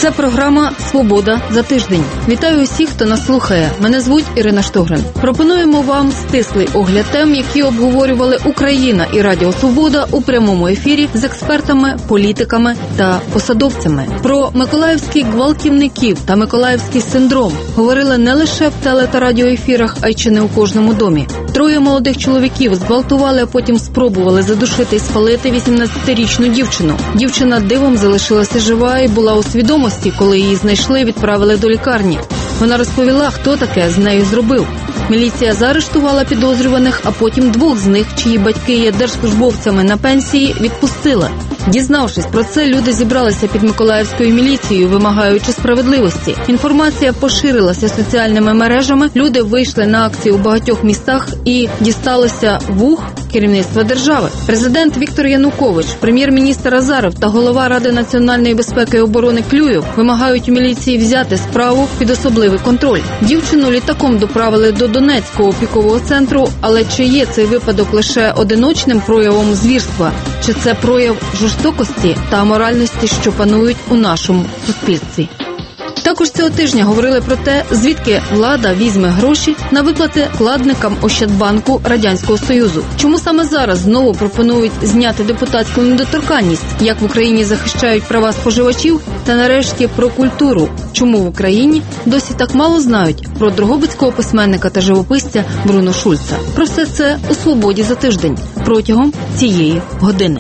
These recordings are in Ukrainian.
Це програма «Свобода за тиждень». Вітаю усіх, хто нас слухає. Мене звуть Ірина Штогрин. Пропонуємо вам стислий огляд тем, які обговорювали Україна і Радіо Свобода у прямому ефірі з експертами, політиками та посадовцями. Про миколаївських гвалтівників та миколаївський синдром говорили не лише в теле- та радіоефірах, а й чи не у кожному домі. 3 молодих чоловіків зґвалтували, а потім спробували задушити і спалити 18-річну дівчину. Дівчина дивом залишилася жива і була у свідомості, коли її знайшли і відправили до лікарні. Вона розповіла, хто таке з нею зробив. Міліція заарештувала підозрюваних, а потім 2 з них, чиї батьки є держслужбовцями на пенсії, відпустила. Дізнавшись про це, люди зібралися під Миколаївською міліцією, вимагаючи справедливості. Інформація поширилася соціальними мережами, люди вийшли на акції у багатьох містах і дісталося вух керівництва держави. Президент Віктор Янукович, прем'єр-міністр Азаров та голова Ради національної безпеки і оборони Клюєв вимагають у міліції взяти справу під особливий контроль. Дівчину літаком доправили до Донецького опікового центру, але чи є цей випадок лише одиночним проявом звірства, чи це прояв жорстокості та аморальності, що панують у нашому суспільстві? Також цього тижня говорили про те, звідки влада візьме гроші на виплати вкладникам Ощадбанку Радянського Союзу. Чому саме зараз знову пропонують зняти депутатську недоторканність, як в Україні захищають права споживачів, та нарешті про культуру. Чому в Україні досі так мало знають про дрогобицького письменника та живописця Бруно Шульца. Про все це у «Свободі за тиждень» протягом цієї години.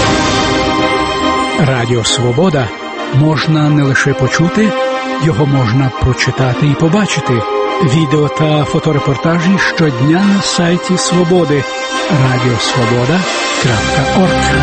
Радіо «Свобода» можна не лише почути, його можна прочитати і побачити. Відео та фоторепортажі щодня на сайті «Свободи» radiosvoboda.org.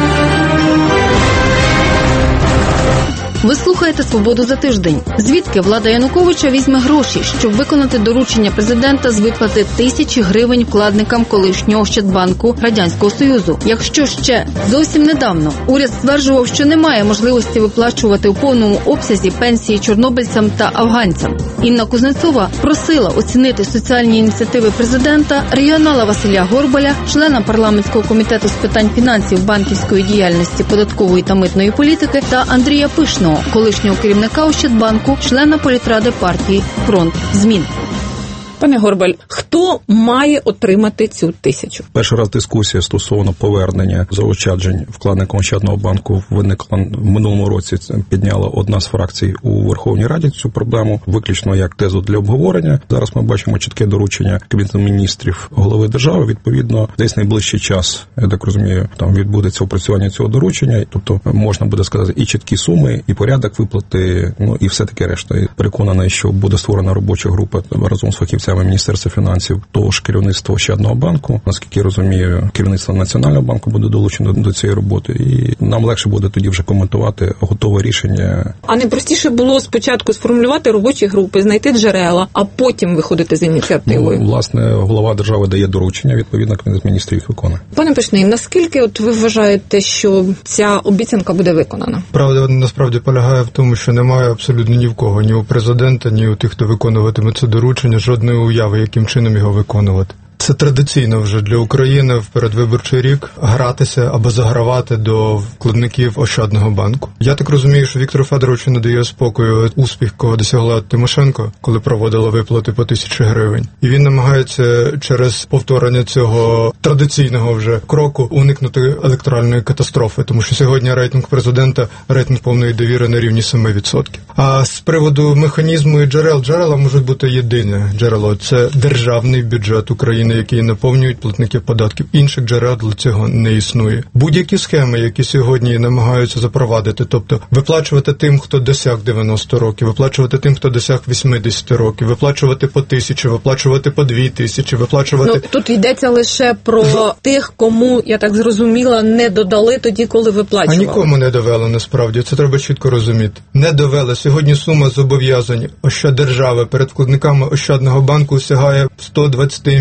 Ви слухаєте «Свободу за тиждень». Звідки влада Януковича візьме гроші, щоб виконати доручення президента з виплати 1000 гривень вкладникам колишнього Ощадбанку Радянського Союзу? Якщо ще зовсім недавно уряд стверджував, що немає можливості виплачувати у повному обсязі пенсії чорнобильцям та афганцям. Інна Кузнецова просила оцінити соціальні ініціативи президента, регіонала Василя Горбаля, члена парламентського комітету з питань фінансів, банківської діяльності, податкової та митної політики та Андрія Пишного, колишнього керівника Ощадбанку, члена політради партії «Фронт змін». Пане Горбаль, хто має отримати цю 1000? Перший раз дискусія стосовно повернення заощаджень вкладникам Ощадного банку виникла в минулому році. Це підняла одна з фракцій у Верховній Раді цю проблему, виключно як тезу для обговорення. Зараз ми бачимо чітке доручення Кабінету міністрів голови держави. Відповідно, десь найближчий час, я так розумію, там відбудеться опрацювання цього доручення. Тобто можна буде сказати і чіткі суми, і порядок виплати, і все таке решта. І переконаний, що буде створена робоча група разом з фахівцями Міністерства фінансів, того ж керівництва Ощадного банку. Наскільки я розумію, керівництво Національного банку буде долучено до цієї роботи. І нам легше буде тоді вже коментувати готове рішення. А не простіше було спочатку сформулювати робочі групи, знайти джерела, а потім виходити з ініціативою? Власне, голова держави дає доручення, відповідно, Кабінет міністрів їх виконує. Пане Пишний, наскільки ви вважаєте, що ця обіцянка буде виконана? Правда, насправді полягає в тому, що немає абсолютно ні в кого, ні у президента, ні у тих, хто виконуватиме це доручення, жодної уяви, яким чином його виконувати. Це традиційно вже для України в передвиборчий рік гратися або загравати до вкладників Ощадного банку. Я так розумію, що Віктору Федоровичу не дає спокою успіх, кого досягла Тимошенко, коли проводила виплати по 1000 гривень. І він намагається через повторення цього традиційного вже кроку уникнути електоральної катастрофи, тому що сьогодні рейтинг президента, рейтинг повної довіри на рівні 7%. А з приводу механізму і джерела можуть бути єдине джерело – це державний бюджет України, які наповнюють платників податків. Інших джерел для цього не існує. Будь-які схеми, які сьогодні намагаються запровадити, тобто виплачувати тим, хто досяг 90 років, виплачувати тим, хто досяг 80 років, виплачувати по 1000, виплачувати по 2000, виплачувати... Тут йдеться лише про тих, кому, я так зрозуміла, не додали тоді, коли виплачували. А нікому не довели, насправді. Це треба чітко розуміти. Не довели. Сьогодні сума зобов'язань Ощаддержави перед вкладниками Ощадного банку сягає 120 мільярдів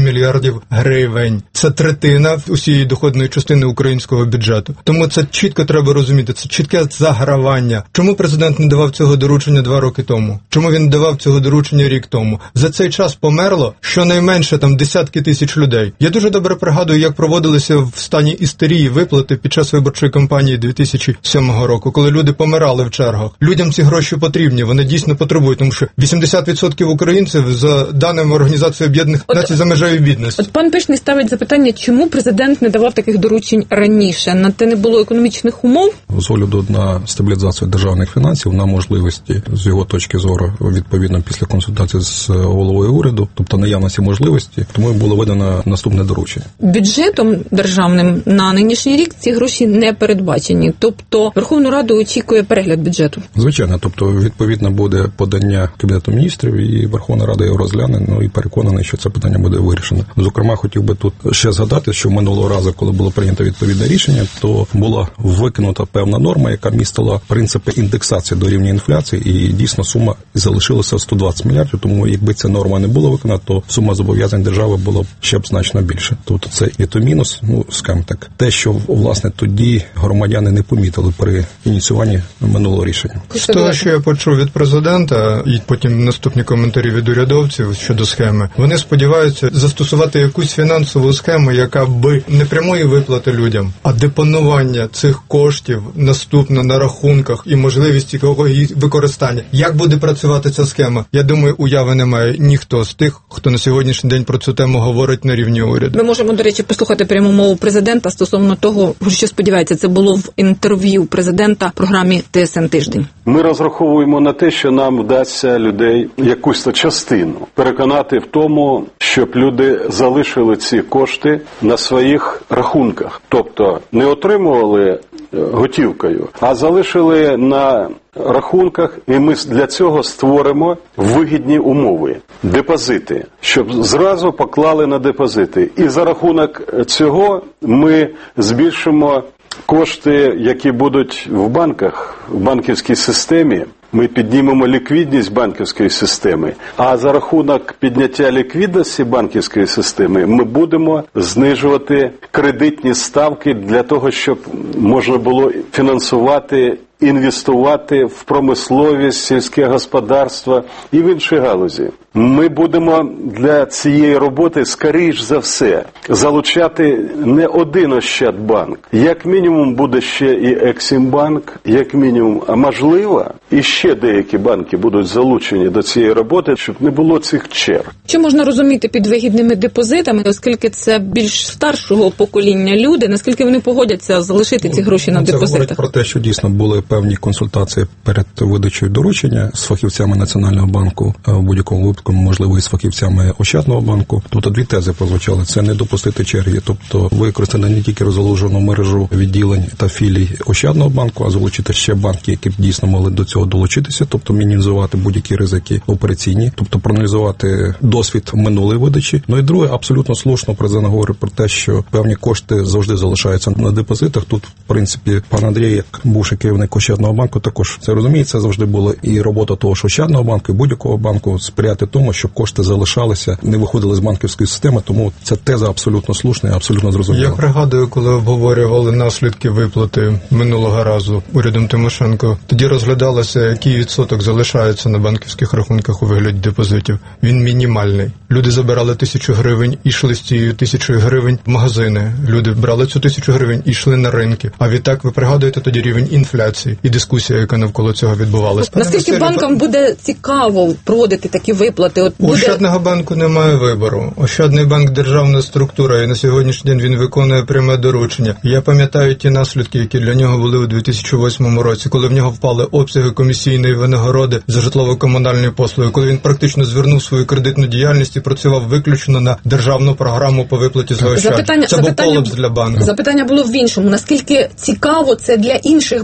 мільярдів гривень. Це третина усієї доходної частини українського бюджету. Тому це чітко треба розуміти, це чітке загравання. Чому президент не давав цього доручення 2 роки тому? Чому він давав цього доручення рік тому? За цей час померло щонайменше десятки тисяч людей. Я дуже добре пригадую, як проводилися в стані істерії виплати під час виборчої кампанії 2007 року, коли люди помирали в чергах. Людям ці гроші потрібні, вони дійсно потребують, тому що 80% українців, за даними Організації Об'єднаних Націй, за межею бідності. От пан Пишний ставить запитання, чому президент не давав таких доручень раніше? На те не було економічних умов? З огляду на стабілізацію державних фінансів, на можливості, з його точки зору, відповідно після консультації з головою уряду, тобто наявності можливості, тому було видано наступне доручення. Бюджетом державним на нинішній рік ці гроші не передбачені. Тобто Верховну Раду очікує перегляд бюджету. Звичайно, тобто відповідно буде подання Кабінету міністрів і Верховна Рада його розгляне, і переконаний, що це питання буде вирішено. Зокрема, хотів би тут ще згадати, що минулого разу, коли було прийнято відповідне рішення, то була викинута певна норма, яка містила принципи індексації до рівня інфляції, і дійсно сума залишилася 120 мільярдів, тому якби ця норма не була виконана, то сума зобов'язань держави була б ще б значно більше. Тобто це і то мінус, скажімо так, те, що, власне, тоді громадяни не помітили при ініціюванні минулого рішення. З того, що я почув від президента, і потім наступні коментарі від урядовців щодо схеми, вони сподіваються застосувати якусь фінансову схему, яка би не прямої виплати людям, а депонування цих коштів наступно на рахунках і можливість її використання. Як буде працювати ця схема? Я думаю, уяви немає ніхто з тих, хто на сьогоднішній день про цю тему говорить на рівні уряду. Ми можемо, до речі, послухати пряму мову президента стосовно того, що сподівається, це було в інтерв'ю президента в програмі ТСН Тиждень. Ми розраховуємо на те, що нам вдасться людей, якусь частину, переконати в тому, щоб люди залишили ці кошти на своїх рахунках. Тобто не отримували готівкою, а залишили на рахунках, і ми для цього створимо вигідні умови. Депозити, щоб зразу поклали на депозити. І за рахунок цього ми збільшимо кошти, які будуть в банках, в банківській системі. Ми піднімемо ліквідність банківської системи, а за рахунок підняття ліквідності банківської системи ми будемо знижувати кредитні ставки для того, щоб можна було фінансувати, інвестувати в промисловість, сільське господарство і в інші галузі. Ми будемо для цієї роботи, скоріш за все, залучати не один Ощадбанк. Як мінімум буде ще і Ексімбанк, як мінімум, а можливо, і ще деякі банки будуть залучені до цієї роботи, щоб не було цих черг. Що можна розуміти під вигідними депозитами, оскільки це більш старшого покоління люди, наскільки вони погодяться залишити ці гроші на депозитах? Це говорить про те, що дійсно були певні консультації перед видачею доручення з фахівцями Національного банку, в будь-якому випадку, можливо, і з фахівцями Ощадного банку. Тобто дві тези прозвучали. Це не допустити черги, тобто використати не тільки розгалужену мережу відділень та філій Ощадного банку, а залучити ще банки, які б дійсно могли до цього долучитися, тобто мінімізувати будь-які ризики операційні, тобто проаналізувати досвід минулої видачі. Ну і друге, абсолютно слушно президент говорить про те, що певні кошти завжди залишаються на депозитах. Тут, в принципі, пан Андрій, як бувший керівник Ощадного банку, також це розуміє. Це завжди була і робота того ж Ощадного банку, і будь-якого банку сприяти тому, щоб кошти залишалися, не виходили з банківської системи, тому ця теза абсолютно слушна і абсолютно зрозуміла. Я пригадую, коли обговорювали наслідки виплати минулого разу урядом Тимошенко, тоді розглядалося, який відсоток залишається на банківських рахунках у вигляді депозитів. Він мінімальний. Люди забирали 1000 гривень і йшли з цією 1000 гривень в магазини. Люди брали цю 1000 гривень і йшли на ринки. А відтак ви пригадуєте тоді рівень інфляції і дискусія, яка навколо цього відбувалася. Наскільки банкам буде цікаво проводити такі виплати? У Ощадного банку немає вибору. Ощадний банк – державна структура, і на сьогоднішній день він виконує пряме доручення. Я пам'ятаю ті наслідки, які для нього були у 2008 році, коли в нього впали обсяги комісійної винагороди за житлово-комунальні послуги, коли він практично звернув свою кредитну діяльність і працював виключно на державну програму по виплаті заощаджень. Це був колапс для банку. Запитання було в іншому. Наскільки цікаво це для інших банків?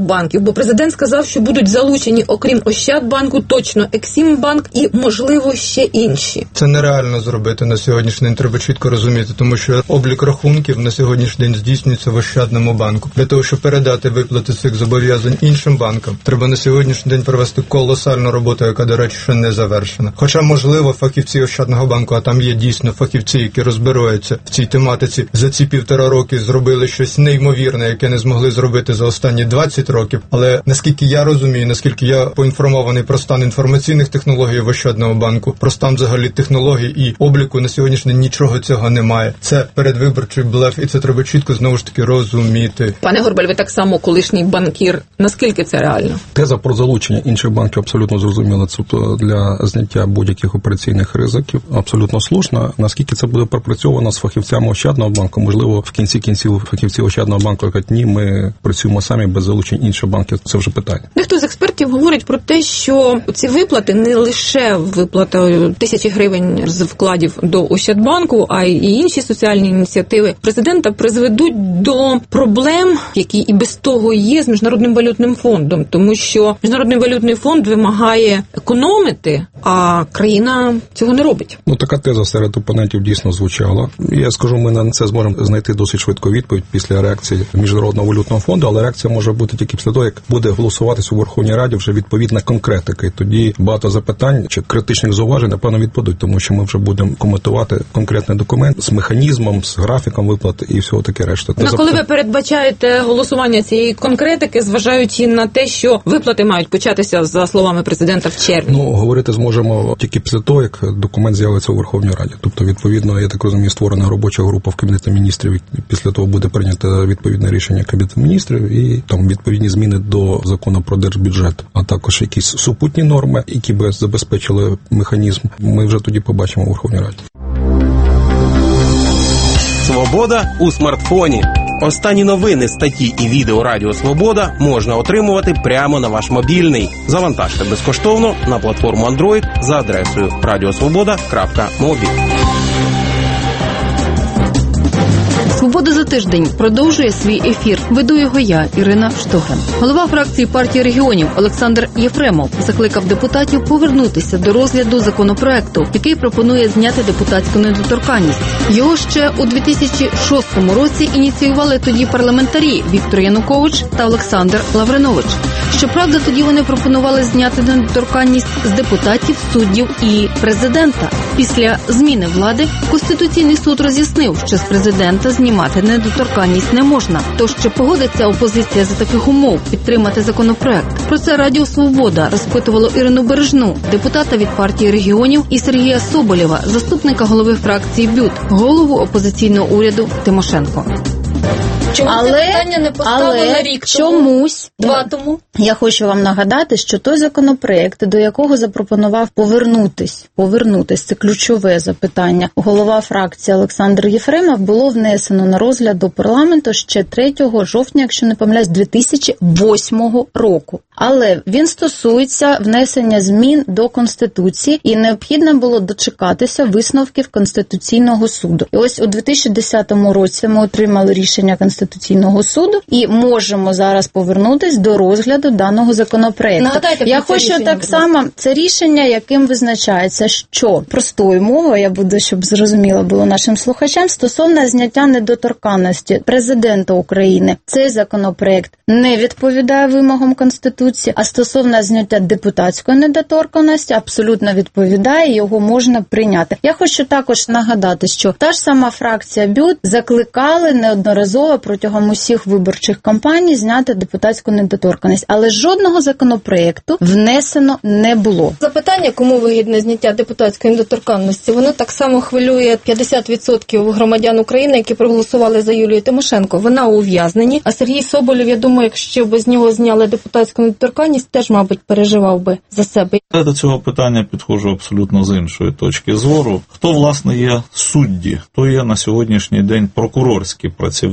Бо президент сказав, що будуть залучені, окрім Ощадбанку, точно Ексімбанк і, можливо, ще інші. Це нереально зробити на сьогоднішній день, треба чітко розуміти, тому що облік рахунків на сьогоднішній день здійснюється в Ощадному банку. Для того, щоб передати виплати цих зобов'язань іншим банкам, треба на сьогоднішній день провести колосальну роботу, яка, до речі, ще не завершена. Хоча, можливо, фахівці Ощадного банку, а там є дійсно фахівці, які розбираються в цій тематиці, за ці 1,5 роки зробили щось неймовірне, яке не змогли зробити за останні 20 років. Але наскільки я розумію, наскільки я поінформований про стан інформаційних технологій в Ощадному банку, про стан взагалі технологій і обліку, на сьогоднішній день нічого цього немає. Це передвиборчий блеф, і це треба чітко, знову ж таки, розуміти. Пане Горбаль, ви так само колишній банкір. Наскільки це реально? Теза про залучення інших банків абсолютно зрозуміла. Це для зняття будь-яких операційних ризиків абсолютно слушна. Наскільки це буде пропрацьовано з фахівцями Ощадного банку? Можливо, в кінці кінців фахівці Ощадного банку кажуть, ні, ми працюємо самі без залучень інших банків. Це вже питання. Дехто з експертів говорить про те, що ці виплати не лише виплата 1000 гривень з вкладів до Ощадбанку, а й інші соціальні ініціативи президента призведуть до проблем, які і без того є з Міжнародним валютним фондом, тому що Міжнародний валютний фонд вимагає економити, а країна цього не робить. Така теза серед опонентів дійсно звучала. Я скажу, ми на це зможемо знайти досить швидко відповідь після реакції Міжнародного валютного фонду, але реакція може бути тільки після того, як буде голосуватися у Верховній Раді вже відповідна конкретика. І тоді багато запитань чи критичних зауважень, напевно, відпадуть, тому що ми вже будемо коментувати конкретний документ з механізмом, з графіком виплати і всього таке решта. Коли ви передбачаєте голосування цієї конкретики, зважаючи на те, що виплати мають початися, за словами президента, в червні? Говорити зможемо тільки після того, як документ з'явиться у Верховній Раді. Тобто, відповідно, я так розумію, створена робоча група в Кабінеті міністрів, і після того буде прийнято відповідне рішення Кабінету міністрів і там відповідні зміни до закону про держбюджет, а також якісь супутні норми, які би забезпечили механізм. Ми вже тоді побачимо у Верховній Раді. Свобода у смартфоні. Останні новини, статті і відео Радіо Свобода можна отримувати прямо на ваш мобільний. Завантажте безкоштовно на платформу Android за адресою radiosvoboda.mobi. «Свобода за тиждень» продовжує свій ефір. Веду його я, Ірина Штогран. Голова фракції партії регіонів Олександр Єфремов закликав депутатів повернутися до розгляду законопроекту, який пропонує зняти депутатську недоторканність. Його ще у 2006 році ініціювали тоді парламентарі Віктор Янукович та Олександр Лавринович. Щоправда, тоді вони пропонували зняти недоторканність з депутатів, суддів і президента. Після зміни влади Конституційний суд роз'яснив, що з президента знімати недоторканність не можна. Тож чи погодиться опозиція за таких умов підтримати законопроект? Про це Радіо Свобода розпитувало Ірину Бережну, депутата від партії регіонів, і Сергія Соболєва, заступника голови фракції БЮТ, голову опозиційного уряду Тимошенко. Чому це питання не поставили рік тому? Чомусь 2 тому? Я хочу вам нагадати, що той законопроект, до якого запропонував повернутись, це ключове запитання, голова фракції Олександр Єфремов, було внесено на розгляд до парламенту ще 3 жовтня, якщо не помиляюсь, 2008 року. Але він стосується внесення змін до Конституції, і необхідно було дочекатися висновків Конституційного суду. І ось у 2010 році ми отримали рішення Конституційного суду і можемо зараз повернутися до розгляду даного законопроекту. Нагадайте, я хочу так само, це рішення, яким визначається, що простою мовою, я буду, щоб зрозуміло було нашим слухачам, стосовно зняття недоторканності президента України. Цей законопроект не відповідає вимогам Конституції, а стосовно зняття депутатської недоторканності абсолютно відповідає, його можна прийняти. Я хочу також нагадати, що та ж сама фракція БЮТ закликали неодноразово протягом усіх виборчих кампаній зняти депутатську недоторканність, але жодного законопроекту внесено не було. Запитання, кому вигідне зняття депутатської недоторканності, воно так само хвилює 50% громадян України, які проголосували за Юлію Тимошенко. Вона у ув'язненні, а Сергій Соболєв, я думаю, якщо б з нього зняли депутатську недоторканність, теж, мабуть, переживав би за себе. Я до цього питання підходжу абсолютно з іншої точки зору. Хто, власне, є судді? Хто є на сьогоднішній день прокурорські працівники, які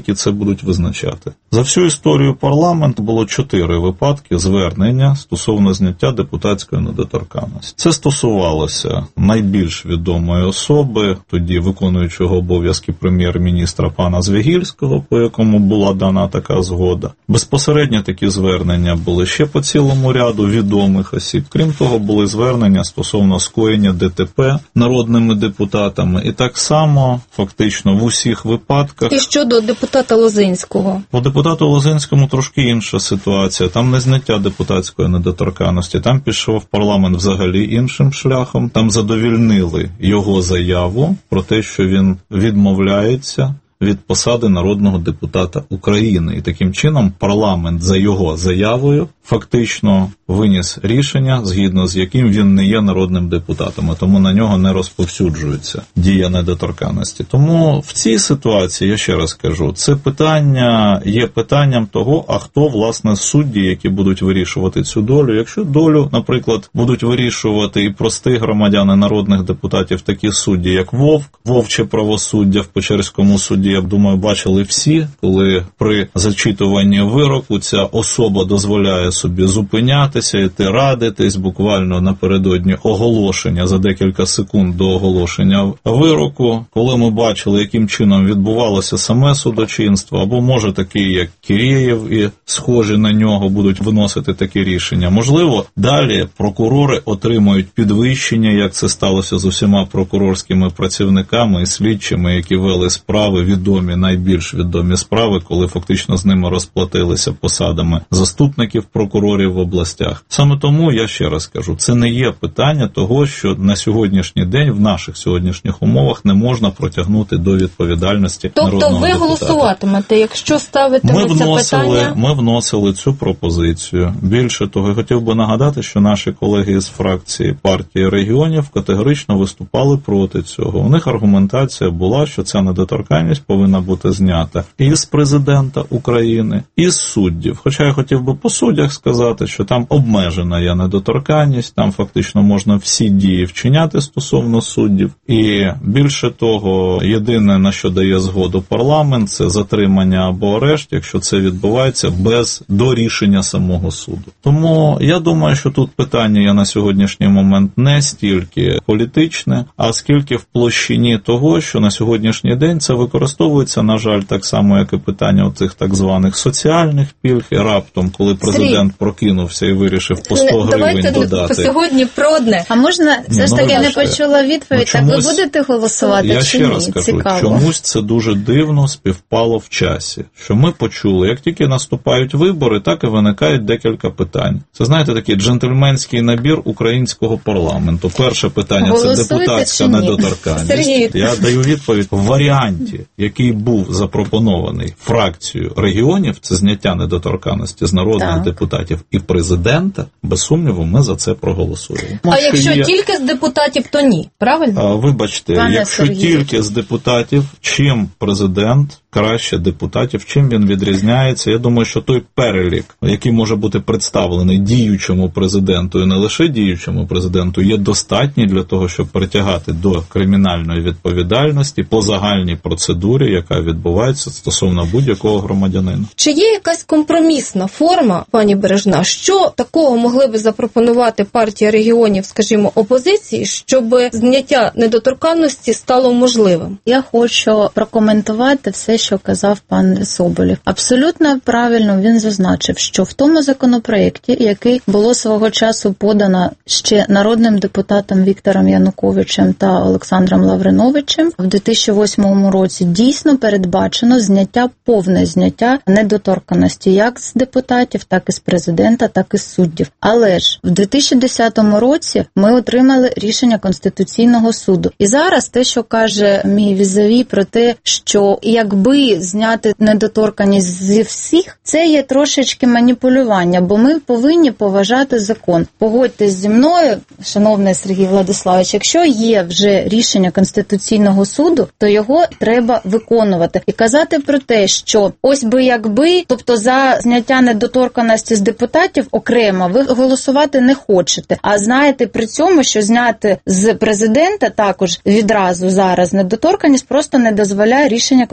які це будуть визначати. За всю історію парламенту було 4 випадки звернення стосовно зняття депутатської недоторканності. Це стосувалося найбільш відомої особи, тоді виконуючого обов'язки прем'єр-міністра пана Звягільського, по якому була дана така згода. Безпосередньо такі звернення були ще по цілому ряду відомих осіб. Крім того, були звернення стосовно скоєння ДТП народними депутатами. І так само, фактично, в усіх випадках... І щодо депутата Лозинського? По депутату Лозинському трошки інша ситуація. Там не зняття депутатської недоторканності, там пішов парламент взагалі іншим шляхом. Там задовільнили його заяву про те, що він відмовляється від посади народного депутата України. І таким чином парламент за його заявою фактично виніс рішення, згідно з яким він не є народним депутатом, а тому на нього не розповсюджується дія недоторканності. Тому в цій ситуації, я ще раз кажу, це питання є питанням того, а хто, власне, судді, які будуть вирішувати цю долю. Якщо долю, наприклад, будуть вирішувати і прості громадяни народних депутатів, такі судді, як Вовк, вовче правосуддя в Печерському суді, я думаю, бачили всі, коли при зачитуванні вироку ця особа дозволяє собі зупинятися, йти радитись, буквально напередодні оголошення, за декілька секунд до оголошення вироку, коли ми бачили, яким чином відбувалося саме судочинство, або, може, такий, як Кірєєв і схожі на нього будуть виносити такі рішення. Можливо, далі прокурори отримують підвищення, як це сталося з усіма прокурорськими працівниками і слідчими, які вели справи, відомі, найбільш відомі справи, коли фактично з ними розплатилися посадами заступників прокурорів в областях. Саме тому, я ще раз кажу, це не є питання того, що на сьогоднішній день, в наших сьогоднішніх умовах, не можна протягнути до відповідальності народного депутата. Тобто ви голосуватимете, якщо ставитиметься питання? Ми вносили цю пропозицію. Більше того, я хотів би нагадати, що наші колеги з фракції партії регіонів категорично виступали проти цього. У них аргументація була, що ця недоторканність повинна бути знята і з президента України, і з суддів. Хоча я хотів би по суддях сказати, що там обмежена є недоторканність, там фактично можна всі дії вчиняти стосовно суддів. І більше того, єдине, на що дає згоду парламент, це затримання або арешт, якщо це відбувається без до рішення самого суду. Тому я думаю, що тут питання є на сьогоднішній момент не стільки політичне, а скільки в площині того, що на сьогоднішній день це використовується, на жаль, так само, як і питання оцих так званих соціальних пільг, і раптом, коли президент прокинувся і вирішив по 100 гривень додати. Сьогодні про одне. А можна, все ж таки, не почула відповідь, так ви будете голосувати я чи ні? Я ще раз кажу, цікаво. Чомусь це дуже дивно співпало в часі, що ми почули, як тільки наступають вибори, так і виникають декілька питань. Це, знаєте, такий джентльменський набір українського парламенту. Перше питання – це депутатська недоторканність. Я даю відповідь в варіанті, який був запропонований фракцією регіонів, це зняття недоторканності з народних депутатів і президента, без сумніву, ми за це проголосуємо. А якщо тільки з депутатів, то ні, правильно? Вибачте, якщо тільки з депутатів, чим президент краще депутатів, чим він відрізняється? Я думаю, що той перелік, який може бути представлений діючому президенту і не лише діючому президенту, є достатній для того, щоб притягати до кримінальної відповідальності по загальній процедурі, яка відбувається стосовно будь-якого громадянина. Чи є якась компромісна форма, пані Бережна, що такого могли би запропонувати партія регіонів, скажімо, опозиції, щоб зняття недоторканності стало можливим? Я хочу прокоментувати все, що казав пан Соболєв. Абсолютно правильно він зазначив, що в тому законопроєкті, який було свого часу подано ще народним депутатом Віктором Януковичем та Олександром Лавриновичем, в 2008 році дійсно передбачено повне зняття недоторканності як з депутатів, так і з президента, так і з суддів. Але ж в 2010 році ми отримали рішення Конституційного суду. І зараз те, що каже мій візаві про те, що якби зняти недоторканність зі всіх, це є трошечки маніпулювання, бо ми повинні поважати закон. Погодьтесь зі мною, шановний Сергій Владиславович, якщо є вже рішення Конституційного суду, то його треба виконувати. І казати про те, що ось би якби, тобто за зняття недоторканності з депутатів окремо, ви голосувати не хочете. А знаєте при цьому, що зняти з президента також відразу зараз недоторканність просто не дозволяє рішення Конституційного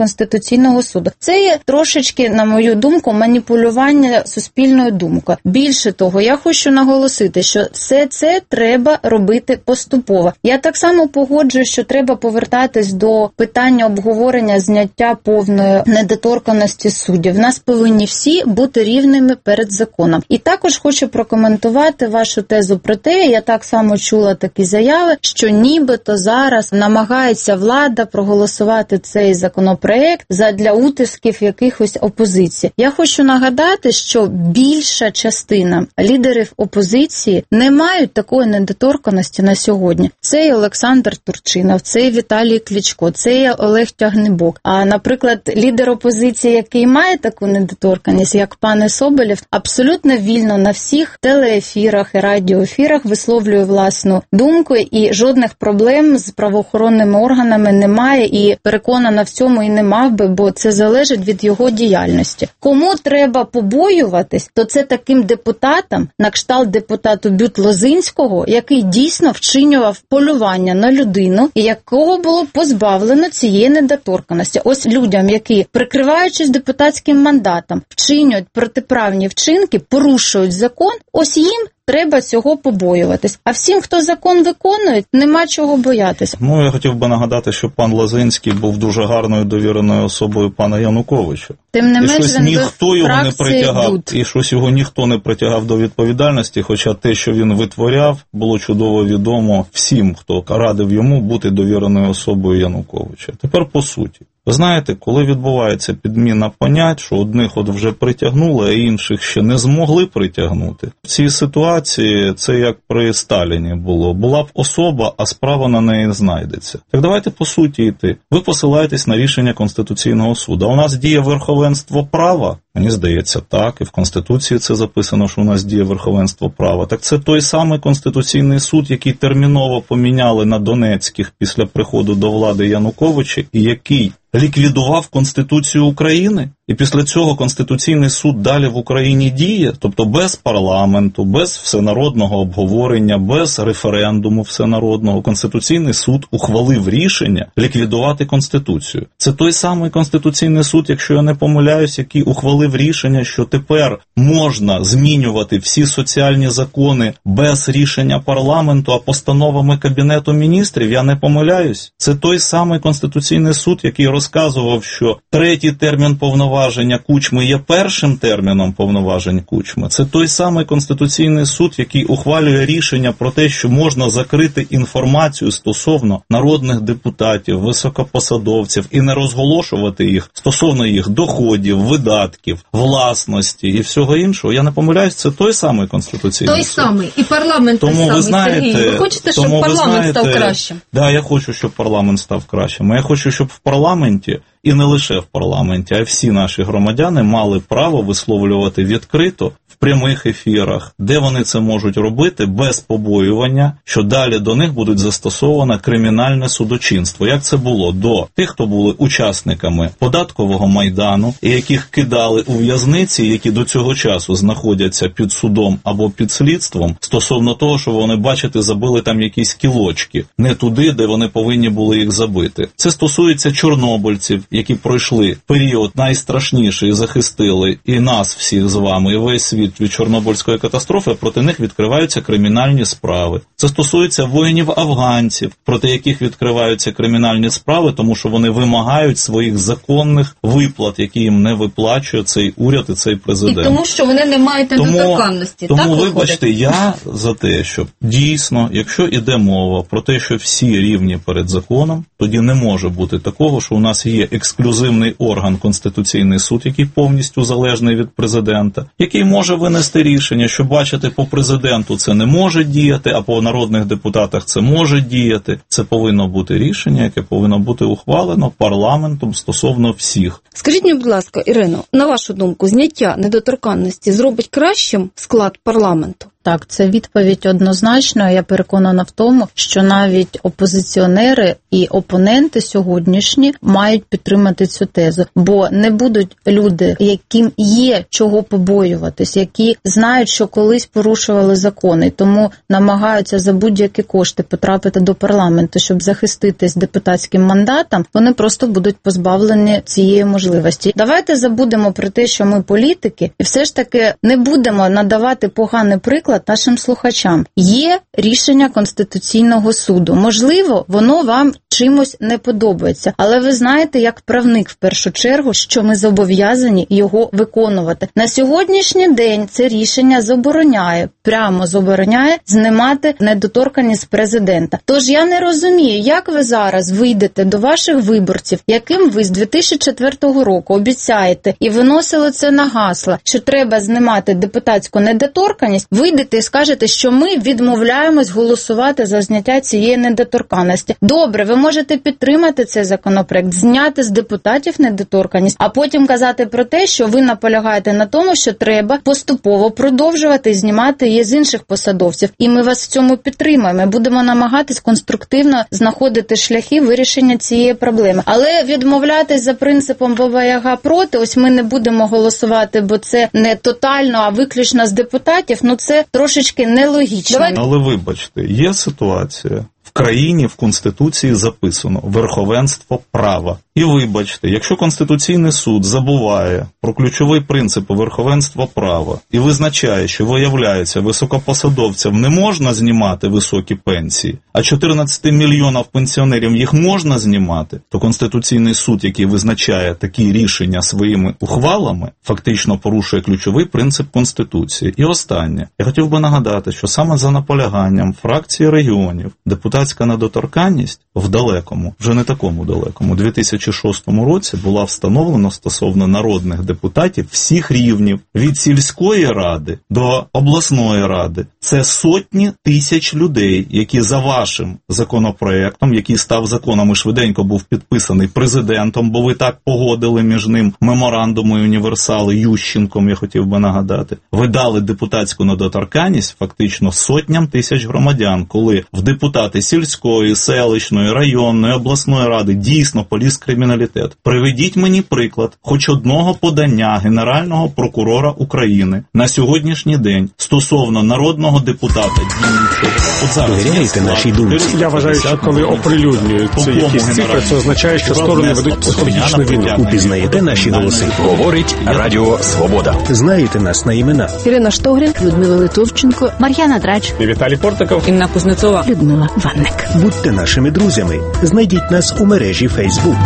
Конституційного суду. Це є трошечки, на мою думку, маніпулювання суспільною думкою. Більше того, я хочу наголосити, що все це треба робити поступово. Я так само погоджую, що треба повертатись до питання обговорення зняття повної недоторканності суддів. В нас повинні всі бути рівними перед законом. І також хочу прокоментувати вашу тезу про те, я так само чула такі заяви, що нібито зараз намагається влада проголосувати цей законопроект задля утисків якихось опозиції. Я хочу нагадати, що більша частина лідерів опозиції не мають такої недоторканності на сьогодні. Це і Олександр Турчинов, це і Віталій Кличко, це і Олег Тягнибок. А, наприклад, лідер опозиції, який має таку недоторканність, як пан Соболєв, абсолютно вільно на всіх телеефірах і радіоефірах висловлює власну думку, і жодних проблем з правоохоронними органами немає, і переконана в цьому і не мав би, бо це залежить від його діяльності. Кому треба побоюватись, то це таким депутатам, на кшталт депутату Бют-Лозинського, який дійсно вчинював полювання на людину, і якого було позбавлено цієї недоторканності. Ось людям, які, прикриваючись депутатським мандатом, вчинюють протиправні вчинки, порушують закон, ось їм треба цього побоюватись. А всім, хто закон виконує, нема чого боятися. Ну, я хотів би нагадати, що пан Лозинський був дуже гарною довіреною особою пана Януковича. Тим не менш, він ніхто його не притягав, і щось його ніхто не притягав до відповідальності, хоча те, що він витворяв, було чудово відомо всім, хто радив йому бути довіреною особою Януковича. Тепер по суті. Ви знаєте, коли відбувається підміна понять, що одних от вже притягнули, а інших ще не змогли притягнути. В цій ситуації це як при Сталіні було. Була б особа, а справа на неї знайдеться. Так давайте по суті йти. Ви посилаєтесь на рішення Конституційного суду. А у нас діє верховенство права? Мені здається, так. І в Конституції це записано, що у нас діє верховенство права. Так це той самий Конституційний суд, який терміново поміняли на Донецьких після приходу до влади Януковича, і який ліквідував Конституцію України, і після цього Конституційний суд далі в Україні діє, тобто без парламенту, без всенародного обговорення, без референдуму всенародного. Конституційний суд ухвалив рішення ліквідувати Конституцію. Це той самий Конституційний суд, якщо я не помиляюсь, який ухвалив рішення, що тепер можна змінювати всі соціальні закони без рішення парламенту, а постановами Кабінету міністрів, я не помиляюсь. Це той самий Конституційний суд, який розказував, що третій термін повноваження Кучми є першим терміном повноважень Кучми. Це той самий Конституційний суд, який ухвалює рішення про те, що можна закрити інформацію стосовно народних депутатів, високопосадовців і не розголошувати їх стосовно їх доходів, видатків, власності і всього іншого. Я не помиляюсь, це той самий Конституційний суд. Той самий. І парламент той самий, Сергій. Ви хочете, щоб парламент став кращим? Да, я хочу, щоб парламент став кращим. Я хочу, щоб в парламенті, і не лише в парламенті, а й всі наші громадяни мали право висловлювати відкрито в прямих ефірах, де вони це можуть робити без побоювання, що далі до них будуть застосоване кримінальне судочинство. Як це було до тих, хто були учасниками податкового майдану, і яких кидали у в'язниці, які до цього часу знаходяться під судом або під слідством, стосовно того, що вони, бачите, забили там якісь кілочки, не туди, де вони повинні були їх забити. Це стосується чорнобильців, які пройшли період найстрашніший, захистили і нас всіх з вами, і весь світ від Чорнобильської катастрофи, проти них відкриваються кримінальні справи. Це стосується воїнів-афганців, проти яких відкриваються кримінальні справи, тому що вони вимагають своїх законних виплат, які їм не виплачує цей уряд і цей президент. І тому, що вони не мають недоторканності. Тому, вибачте, я за те, що дійсно, якщо іде мова про те, що всі рівні перед законом, тоді не може бути такого, що у нас є ексклюзивний орган Конституційний суд, який повністю залежний від президента, який може винести рішення, що, бачите, по президенту це не може діяти, а по народних депутатах це може діяти. Це повинно бути рішення, яке повинно бути ухвалено парламентом стосовно всіх. Скажіть мені, будь ласка, Ірино, на вашу думку, зняття недоторканності зробить кращим склад парламенту? Так, це відповідь однозначно. Я переконана в тому, що навіть опозиціонери і опоненти сьогоднішні мають підтримати цю тезу, бо не будуть люди, яким є чого побоюватись, які знають, що колись порушували закони, тому намагаються за будь-які кошти потрапити до парламенту, щоб захиститись депутатським мандатом, вони просто будуть позбавлені цієї можливості. Давайте забудемо про те, що ми політики, і все ж таки не будемо надавати поганий приклад нашим слухачам. Є рішення Конституційного суду. Можливо, воно вам чимось не подобається, але ви знаєте, як правник в першу чергу, що ми зобов'язані його виконувати. На сьогоднішній день це рішення прямо забороняє знімати недоторканність президента. Тож я не розумію, як ви зараз вийдете до ваших виборців, яким ви з 2004 року обіцяєте і виносили це на гасла, що треба знімати депутатську недоторканність, вийдете і скажете, що ми відмовляємось голосувати за зняття цієї недоторканності. Добре, ви можете підтримати цей законопроект, зняти з депутатів недоторканність, а потім казати про те, що ви наполягаєте на тому, що треба поступово продовжувати знімати її з інших посадовців. І ми вас в цьому підтримуємо. Будемо намагатись конструктивно знаходити шляхи вирішення цієї проблеми. Але відмовлятись за принципом Баба Яга проти, ось ми не будемо голосувати, бо це не тотально, а виключно з депутатів, це трошечки нелогічно. Але вибачте, є ситуація. В країні в Конституції записано верховенство права. І вибачте, якщо Конституційний суд забуває про ключовий принцип верховенства права і визначає, що, виявляється, високопосадовцям не можна знімати високі пенсії, а 14 мільйонів пенсіонерів їх можна знімати, то Конституційний суд, який визначає такі рішення своїми ухвалами, фактично порушує ключовий принцип Конституції. І останнє. Я хотів би нагадати, що саме за наполяганням фракції регіонів депутатська недоторканність в далекому, вже не такому далекому, 2006 році була встановлена стосовно народних депутатів всіх рівнів, від сільської ради до обласної ради. Це сотні тисяч людей, які за вашим законопроектом, який став законом і швиденько був підписаний президентом, бо ви так погодили між ним меморандуми універсали Ющенком, я хотів би нагадати, ви дали депутатську недоторканність фактично сотням тисяч громадян, коли в депутати сільської, селищної, районної, обласної ради дійсно поліз криміналітет. Приведіть мені приклад хоч одного подання Генерального прокурора України на сьогоднішній день стосовно народного депутата Дінцова. Довіряєте нашій думці? Я вважаю, що коли оприлюднюються якісь цифри, це означає, що сторони ведуть психологічну війну. Упізнаєте наші голоси? Говорить Радіо Свобода. Знаєте нас на імена? Ірина Штогрін, Людмила Литовченко, Мар'яна Драч, Віталій Портников, Інна Кузнецова, Людмила Ванник. Будьте нашими друзями. Знайдіть нас у мережі Facebook.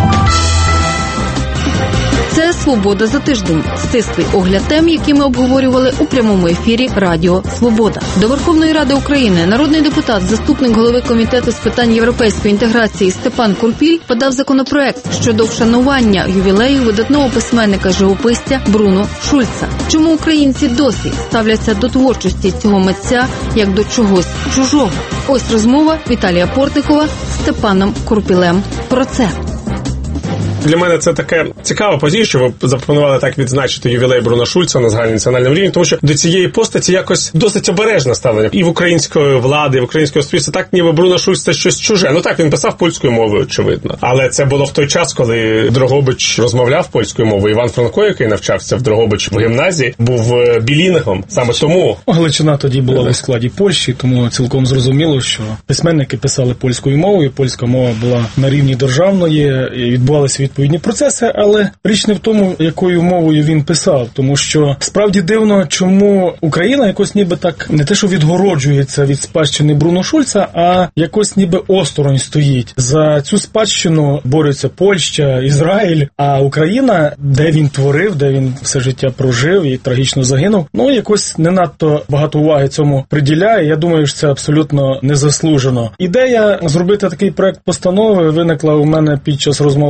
Це «Свобода за тиждень». Стислий огляд тем, які ми обговорювали у прямому ефірі Радіо Свобода. До Верховної Ради України народний депутат, заступник голови Комітету з питань європейської інтеграції Степан Курпіль подав законопроект щодо вшанування ювілею видатного письменника-живописця Бруно Шульца. Чому українці досі ставляться до творчості цього митця як до чогось чужого? Ось розмова Віталія Портникова з Степаном Курпілем про це. Для мене це таке цікава подія, що ви запропонували так відзначити ювілей Бруно Шульца на загальнонаціональному рівні, тому що до цієї постаті якось досить обережне ставлення і в української влади, і в українського суспільства, так ніби Бруно Шульц це щось чуже. Ну так, він писав польською мовою, очевидно. Але це було в той час, коли Дрогобич розмовляв польською мовою. Іван Франко, який навчався в Дрогобич в гімназії, був білінгом. Саме тому Галичина тоді була у складі Польщі, тому цілком зрозуміло, що письменники писали польською мовою, польська мова була на рівні державної, і відбувалися відповідні процеси, але річ не в тому, якою мовою він писав, тому що справді дивно, чому Україна якось ніби так не те, що відгороджується від спадщини Бруно Шульца, а якось ніби осторонь стоїть. За цю спадщину борються Польща, Ізраїль, а Україна, де він творив, де він все життя прожив і трагічно загинув, якось не надто багато уваги цьому приділяє. Я думаю, що це абсолютно незаслужено. Ідея зробити такий проект постанови виникла у мене під час розмови з моїми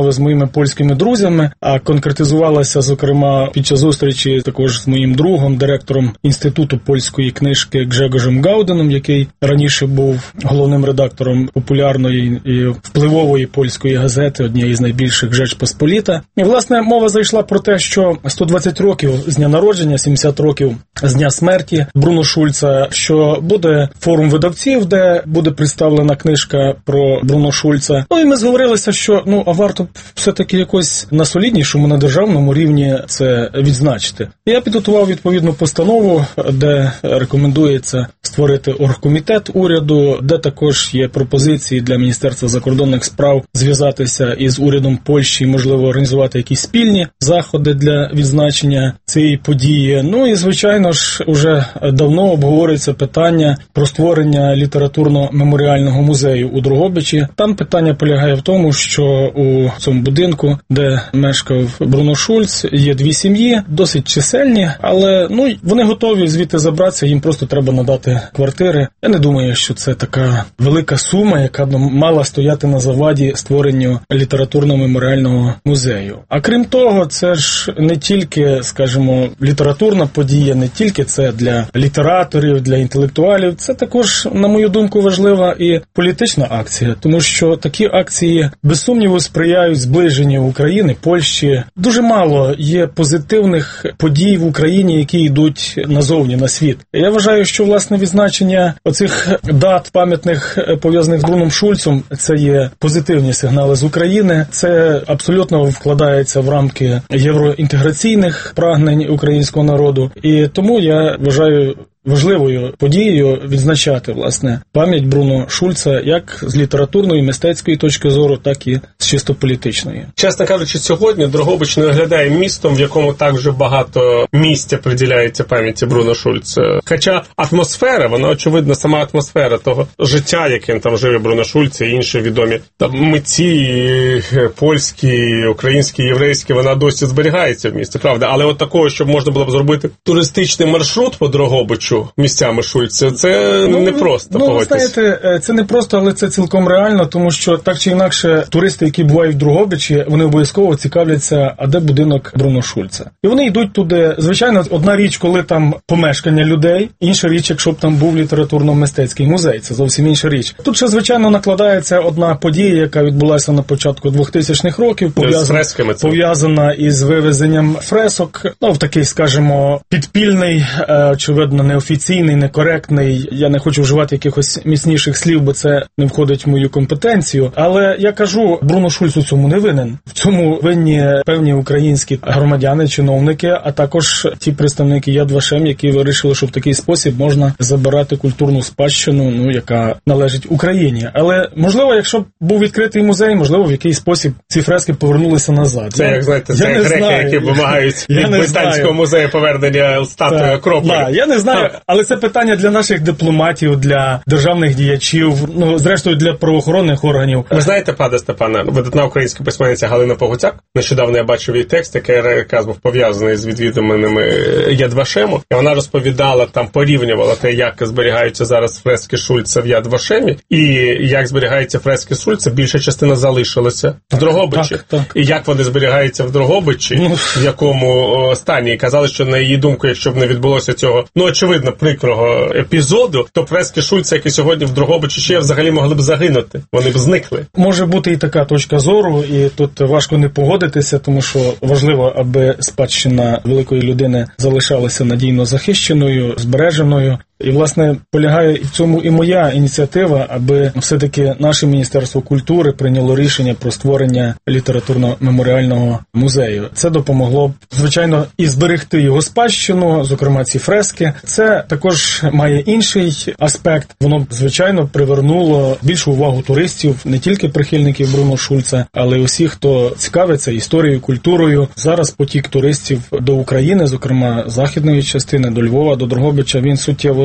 польськими друзями, а конкретизувалася, зокрема, під час зустрічі також з моїм другом, директором Інституту польської книжки Гжегожем Гауденом, який раніше був головним редактором популярної і впливової польської газети, однієї з найбільших «Rzecz Pospolita». І, власне, мова зайшла про те, що 120 років з дня народження, 70 років з дня смерті Бруно Шульца, що буде форум видавців, де буде представлена книжка про Бруно Шульца. Ну і ми зговорилися, що а варто все-таки якось на соліднішому, на державному рівні це відзначити. Я підготував відповідну постанову, де рекомендується створити оргкомітет уряду, де також є пропозиції для Міністерства закордонних справ зв'язатися із урядом Польщі, можливо, організувати якісь спільні заходи для відзначення цієї події. Ну і, звичайно ж, уже давно обговорюється питання про створення літературно-меморіального музею у Дрогобичі. Там питання полягає в тому, що у цьому будинку, де мешкав Бруно Шульц, є дві сім'ї, досить чисельні, але вони готові звідти забратися, їм просто треба надати квартири. Я не думаю, що це така велика сума, яка б мала стояти на заваді створенню літературно-меморіального музею. А крім того, це ж не тільки, скажімо, літературна подія, не тільки це для літераторів, для інтелектуалів, це також, на мою думку, важлива і політична акція, тому що такі акції, без сумніву, сприяють зближенню України, Польщі. Дуже мало є позитивних подій в Україні, які йдуть назовні, на світ. Я вважаю, що, власне, відзначення оцих дат, пам'ятних, пов'язаних з Бруном Шульцем, це є позитивні сигнали з України, це абсолютно вкладається в рамки євроінтеграційних прагнень українського народу. І тому я вважаю важливою подією відзначати, власне, пам'ять Бруно Шульца як з літературної, мистецької точки зору, так і з чисто політичної. Чесно кажучи, сьогодні Дрогобич не виглядає містом, в якому так же багато місця приділяється пам'яті Бруно Шульца. Хоча атмосфера, вона, очевидно, сама атмосфера того життя, яким там живе Бруно Шульц і інші відомі митці, польські, українські, єврейські, вона досі зберігається в місті, правда. Але от такого, щоб можна було б зробити туристичний маршрут по Дрогобичу місцями Шульца, це не просто, погодьтесь. Ви знаєте, це не просто, але це цілком реально, тому що так чи інакше туристи, які бувають в Дрогобичі, вони обов'язково цікавляться, а де будинок Бруно Шульца. І вони йдуть туди. Звичайно, одна річ, коли там помешкання людей, інша річ, якщо б там був літературно-мистецький музей, це зовсім інша річ. Тут ще, звичайно, накладається одна подія, яка відбулася на початку 2000-х років, пов'язана із вивезенням фресок, в такий, скажімо, підпільний, очевидно, неофіційний, некоректний, я не хочу вживати якихось міцніших слів, бо це не входить в мою компетенцію, але я кажу, Бруно Шульц у цьому не винен. В цьому винні певні українські громадяни, чиновники, а також ті представники Яд Вашем, які вирішили, що в такий спосіб можна забирати культурну спадщину, яка належить Україні. Але, можливо, якщо б був відкритий музей, можливо, в якийсь спосіб ці фрески повернулися назад. Це, як знаєте, це греки, які вимагають від Британського музею повернення статуї Акрополя. Я не знаю, але це питання для наших дипломатів, для державних діячів, зрештою для правоохоронних органів. Ви знаєте, пане Степане, видатна українська письменниця Галина Погуцяк, нещодавно я бачив її текст, який був пов'язаний з відвідуваними Яд Вашему, і вона розповідала, там порівнювала те, як зберігаються зараз фрески Шульца в Яд Вашемі, і як зберігаються фрески Шульца, більша частина залишилася в Дрогобичі. Так. І як вони зберігаються в Дрогобичі, в якому стані. І казали, що на її думку, якщо б не відбулося цього, очевидно, прикрого епізоду, то фрески Шульца, які сьогодні в Дрогобичі ще взагалі могли б загинути. Вони б зникли. Може бути і така точка зору, і тут важко не погодитися, тому що важливо, аби спадщина великої людини залишалася надійно захищеною, збереженою. І, власне, полягає в цьому і моя ініціатива, аби все-таки наше Міністерство культури прийняло рішення про створення літературно-меморіального музею. Це допомогло б, звичайно, і зберегти його спадщину, зокрема ці фрески. Це також має інший аспект. Воно, звичайно, привернуло більшу увагу туристів, не тільки прихильників Бруно Шульца, але й усіх, хто цікавиться історією, культурою. Зараз потік туристів до України, зокрема західної частини, до Львова, до Дрогобича, він суттєво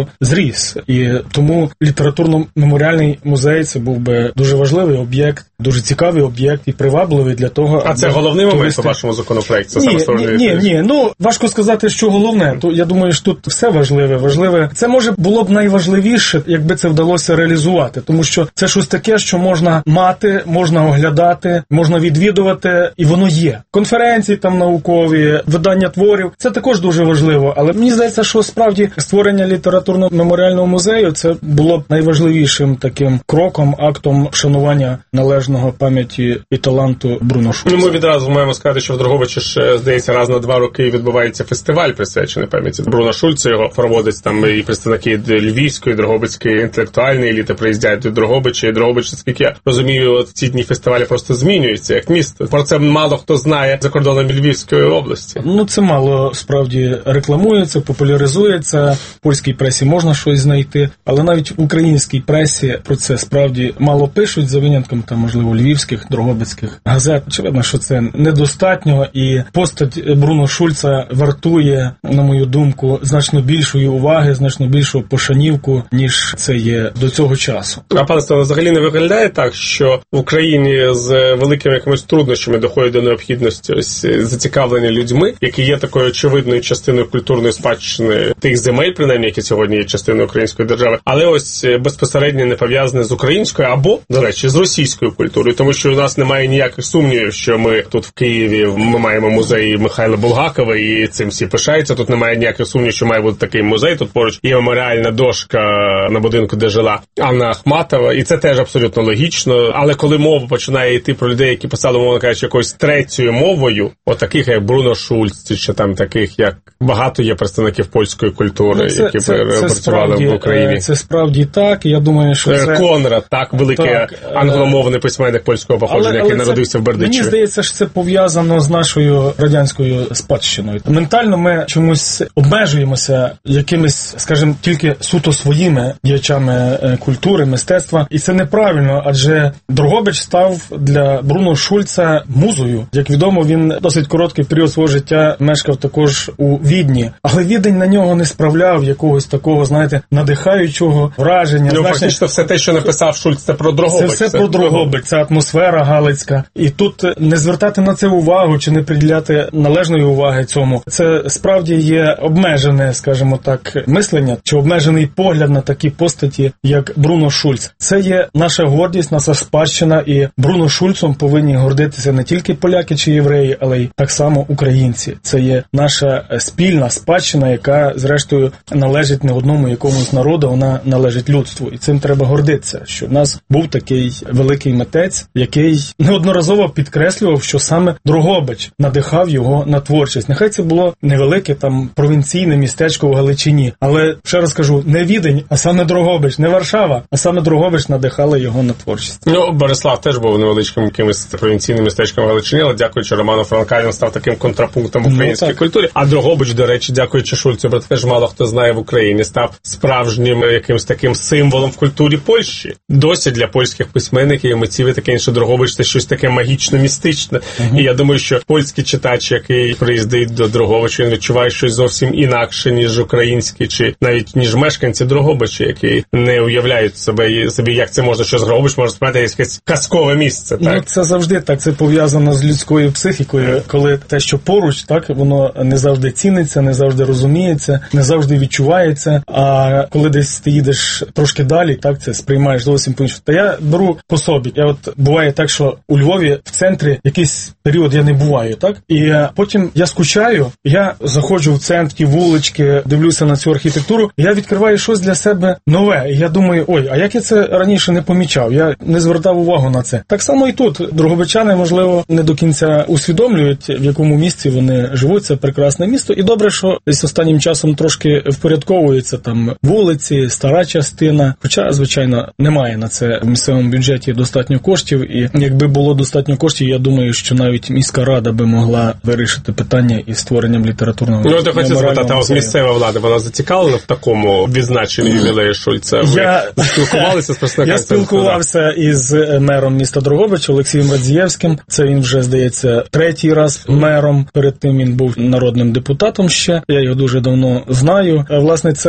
суттєво зріс. І тому літературно-меморіальний музей – це був би дуже важливий об'єкт, дуже цікавий об'єкт і привабливий для того... А це головний момент у вашому законопроекті? Ні. Ну, важко сказати, що головне. Я думаю, що тут все важливе. Це, може, було б найважливіше, якби це вдалося реалізувати. Тому що це щось таке, що можна мати, можна оглядати, можна відвідувати, і воно є. Конференції там наукові, видання творів – це також дуже важливо. Але мені здається, що справді створення літературно-меморіального музею – це було б найважливішим таким кроком, актом шанування належного пам'яті і таланту Бруно Шульца. Ми відразу маємо сказати, що в Дрогобичі ж, здається, раз на 2 роки відбувається фестиваль, присвячений пам'яті Бруно Шульца. Його проводять там і представники Львівської, Дрогобицької інтелектуальної еліти приїздять до Дрогобича. І Дрогобич, наскільки я розумію, ці дні фестивалі просто змінюються як місто. Про це мало хто знає за кордоном Львівської області. Ну, це мало справді рекламується, популяризується. В польській пресі можна щось знайти, але навіть в українській пресі про це справді мало пишуть, за винятком там, можливо, львівських, дрогобицьких газет. Очевидно, що це недостатньо, і постать Бруно Шульца вартує, на мою думку, значно більшої уваги, значно більшого пошанівку, ніж це є до цього часу. А, пане Степане, взагалі не виглядає так, що в Україні з великими якимись труднощами доходить до необхідності ось зацікавлення людьми, які є такою очевидною частиною культурної спадщини тих земель, принаймні, які сьогодні є частиною української держави, але ось безпосередньо не пов'язане з українською або, до речі, з російською культурою, тому що у нас немає ніяких сумнівів, що ми тут в Києві ми маємо музей Михайла Булгакова, і цим всі пишаються. Тут немає ніяких сумнівів, що має бути такий музей. Тут поруч є меморіальна дошка на будинку, де жила Анна Ахматова, і це теж абсолютно логічно. Але коли мова починає йти про людей, які писали, мовно кажучи, якоюсь третьою мовою, от таких як Бруно Шульц, чи там таких як багато є представників польської культури, які працювали в Україні. Це справді так, я думаю, що це... Конрад, так, великий англомовний письменник польського походження, який народився в Бердичеві. Мені здається, що це пов'язано з нашою радянською спадщиною. Ментально ми чомусь обмежуємося якимись, скажімо, тільки суто своїми діячами культури, мистецтва, і це неправильно, адже Дрогобич став для Бруно Шульца музою. Як відомо, він досить короткий період свого життя мешкав також у Відні, але Відень на нього не справляв якогось такого, знаєте, надихаючого враження. Ну, фактично, все те, що написав Шульц, це про Дрогобич. Це все про Дрогобич, це атмосфера галицька. І тут не звертати на це увагу, чи не приділяти належної уваги цьому. Це справді є обмежене, скажімо так, мислення, чи обмежений погляд на такі постаті, як Бруно Шульц. Це є наша гордість, наша спадщина, і Бруно Шульцом повинні гордитися не тільки поляки чи євреї, але й так само українці. Це є наша спільна спадщина, яка, зрештою, належить не одному якомусь народу, вона належить людству. І цим треба гордитися, що в нас був такий великий митець, який неодноразово підкреслював, що саме Дрогобич надихав його на творчість. Нехай це було невелике там провінційне містечко в Галичині, але, ще раз кажу, не Відень, а саме Дрогобич, не Варшава, а саме Дрогобич надихала його на творчість. Ну, Борислав теж був невеличким якимось провінційним містечком в Галичині, але дякуючи Роману Франка, він став таким контрапунктом в українській культурі. А Дрогобич, до речі, дякуючи Шульцу, теж мало хто знає в Україні, став справжнім якимось таким символом в культурі Польщі. Досі для польських письменників і митців таке інше Дрогобич – це щось таке магічно-містичне. І я думаю, що польський читач, який приїздить до Дрогобича, він відчуває щось зовсім інакше, ніж український, чи навіть ніж мешканці Дрогобича, які не уявляють собі, як це можна, що з Дрогобич може справді якесь казкове місце. Так? Ну, це завжди так, це пов'язано з людською психікою, коли те, що поруч, так, воно не завжди ціниться, не завжди розуміється, не завжди відчувається, а коли десь ти їдеш трошки далі, так, це сприймаєш зовсім по-іншому. Та я беру по собі. Буває так, що у Львові в центрі якийсь період я не буваю, так? І потім я скучаю, я заходжу в центр, ті вулички, дивлюся на цю архітектуру, і я відкриваю щось для себе нове. І я думаю, ой, а як я це раніше не помічав? Я не звертав увагу на це. Так само і тут. Дрогобичани, можливо, не до кінця усвідомлюють, в якому місці вони живуть. Це прекрасне місто. І добре, що десь останнім часом трошки впорядковуються там вулиці, стара частина. Хоча, звичайно, немає на це в місцевому бюджеті достатньо коштів. І якби було достатньо коштів, я думаю, що навіть міська рада би могла вирішити питання із створенням літературного музею. Ну, я хочу запитати, а місцева влада, вона зацікавлена в такому відзначенні ювілею Шульца? Я спілкувалися з представниками? Я спілкувався із мером міста Дрогобича Олексієм Радзієвським. Це він вже, здається, третій раз мером. Перед тим він був народним депутатом ще. Я його дуже давно знаю. Власне, це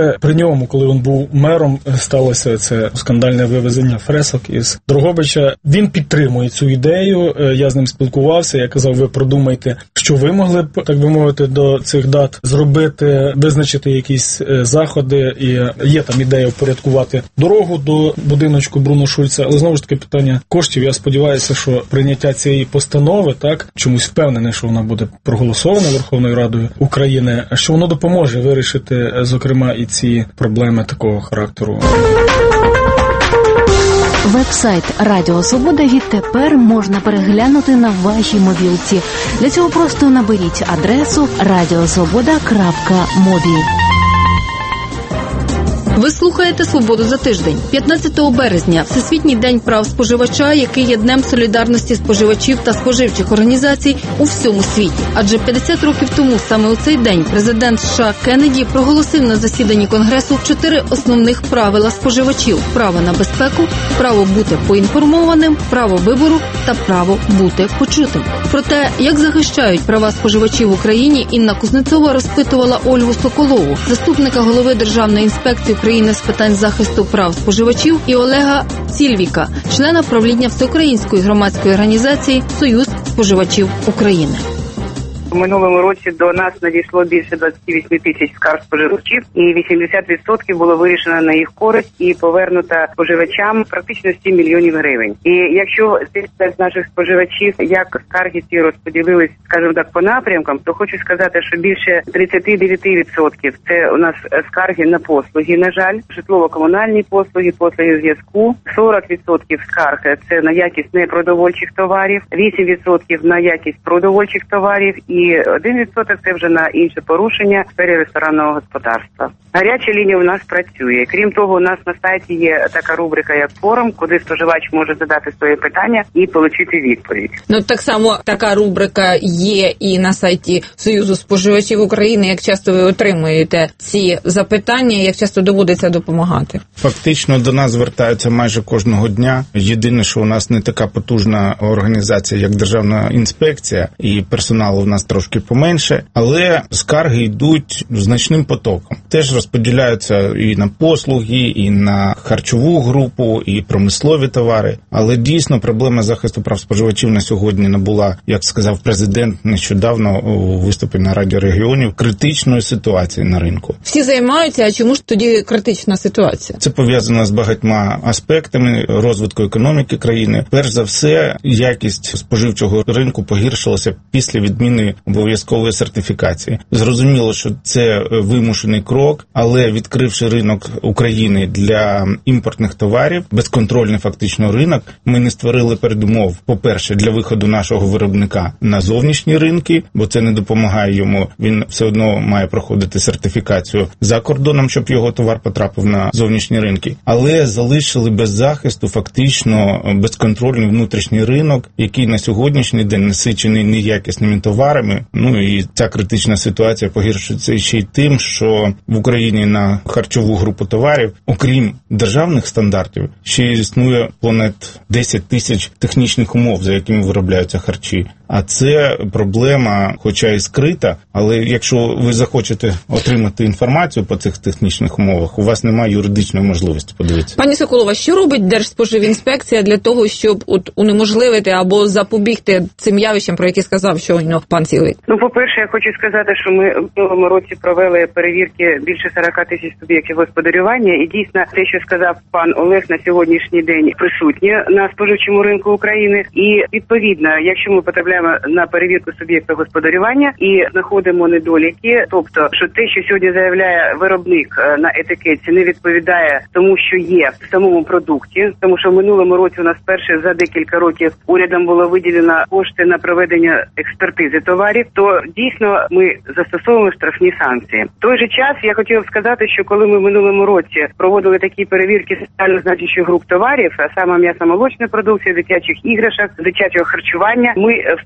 Ще при ньому, коли він був мером, сталося це скандальне вивезення фресок із Дрогобича. Він підтримує цю ідею, я з ним спілкувався, я казав, ви продумайте, що ви могли б, так би мовити, до цих дат зробити, визначити якісь заходи, і є там ідея впорядкувати дорогу до будиночку Бруно Шульца, але знову ж таки питання коштів. Я сподіваюся, що прийняття цієї постанови, так, чомусь впевнений, що вона буде проголосована Верховною Радою України, що воно допоможе вирішити, зокрема, і ці проблеми такого характеру. Веб-сайт Радіо Свобода відтепер можна переглянути на вашій мобілці. Для цього просто наберіть адресу radiosvoboda.mobi. Ви слухаєте «Свободу за тиждень». 15 березня – Всесвітній день прав споживача, який є днем солідарності споживачів та споживчих організацій у всьому світі. Адже 50 років тому саме у цей день президент США Кеннеді проголосив на засіданні Конгресу 4 основних правила споживачів – право на безпеку, право бути поінформованим, право вибору та право бути почутим. Про те, як захищають права споживачів в Україні, Інна Кузнецова розпитувала Ольгу Соколову, заступника голови Державної інспекції України з питань захисту прав споживачів, і Олега Цільвіка, члена правління Всеукраїнської громадської організації «Союз споживачів України». У минулому році до нас надійшло більше 28 тисяч скарг споживачів, і 80% було вирішено на їх користь і повернуто споживачам практично 7 мільйонів гривень. І якщо з наших споживачів, як скарги ці розподілились, скажімо так, по напрямкам, то хочу сказати, що більше 39% це у нас скарги на послуги, на жаль, житлово-комунальні послуги, послуги зв'язку, 40% скарг це на якість непродовольчих товарів, 8% на якість продовольчих товарів, і 1% це вже на інше порушення в сфері ресторанного господарства. Гаряча лінія у нас працює. Крім того, у нас на сайті є така рубрика, як форум, куди споживач може задати свої питання і отримати відповідь. Ну, так само така рубрика є і на сайті Союзу споживачів України. Як часто ви отримуєте ці запитання, як часто доводиться допомагати? Фактично до нас звертаються майже кожного дня. Єдине, що у нас не така потужна організація, як Державна інспекція, і персоналу в нас трошки поменше, але скарги йдуть значним потоком. Теж розподіляються і на послуги, і на харчову групу, і промислові товари. Але дійсно проблема захисту прав споживачів на сьогодні набула, як сказав президент нещодавно у виступі на Раді регіонів, критичної ситуації на ринку. Всі займаються, а чому ж тоді критична ситуація? Це пов'язано з багатьма аспектами розвитку економіки країни. Перш за все, якість споживчого ринку погіршилася після відміни обов'язкової сертифікації. Зрозуміло, що це вимушений крок, але відкривши ринок України для імпортних товарів, безконтрольний фактично ринок, ми не створили передумов, по-перше, для виходу нашого виробника на зовнішні ринки, бо це не допомагає йому, він все одно має проходити сертифікацію за кордоном, щоб його товар потрапив на зовнішні ринки, але залишили без захисту фактично безконтрольний внутрішній ринок, який на сьогоднішній день насичений неякісними товарами. Ну і ця критична ситуація погіршується ще й тим, що в Україні на харчову групу товарів, окрім державних стандартів, ще існує понад 10 тисяч технічних умов, за якими виробляються харчі. А це проблема, хоча і скрита, але якщо ви захочете отримати інформацію по цих технічних умовах, у вас немає юридичної можливості подивитися. Пані Соколова, що робить Держспоживінспекція для того, щоб унеможливити або запобігти цим явищам, про які сказав щойно пан Цілик? Ну, по-перше, я хочу сказати, що ми в минулому році провели перевірки більше 40 тисяч суб'єктів господарювання, і дійсно те, що сказав пан Олег, на сьогоднішній день присутнє на споживчому ринку України. І відповідно, якщо ми потрапляємо на перевірку суб'єкта господарювання і знаходимо недоліки, тобто, що те, що сьогодні заявляє виробник на етикетці, не відповідає тому, що є в самому продукті, тому що в минулому році у нас вперше за декілька років урядом було виділено кошти на проведення експертизи товарів, то дійсно ми застосовуємо штрафні санкції. В той же час я хотіла б сказати, що коли ми в минулому році проводили такі перевірки соціально значущих груп товарів, а саме м'ясо-молочної продукції, дитячих іграшок, дитячого харчування, ми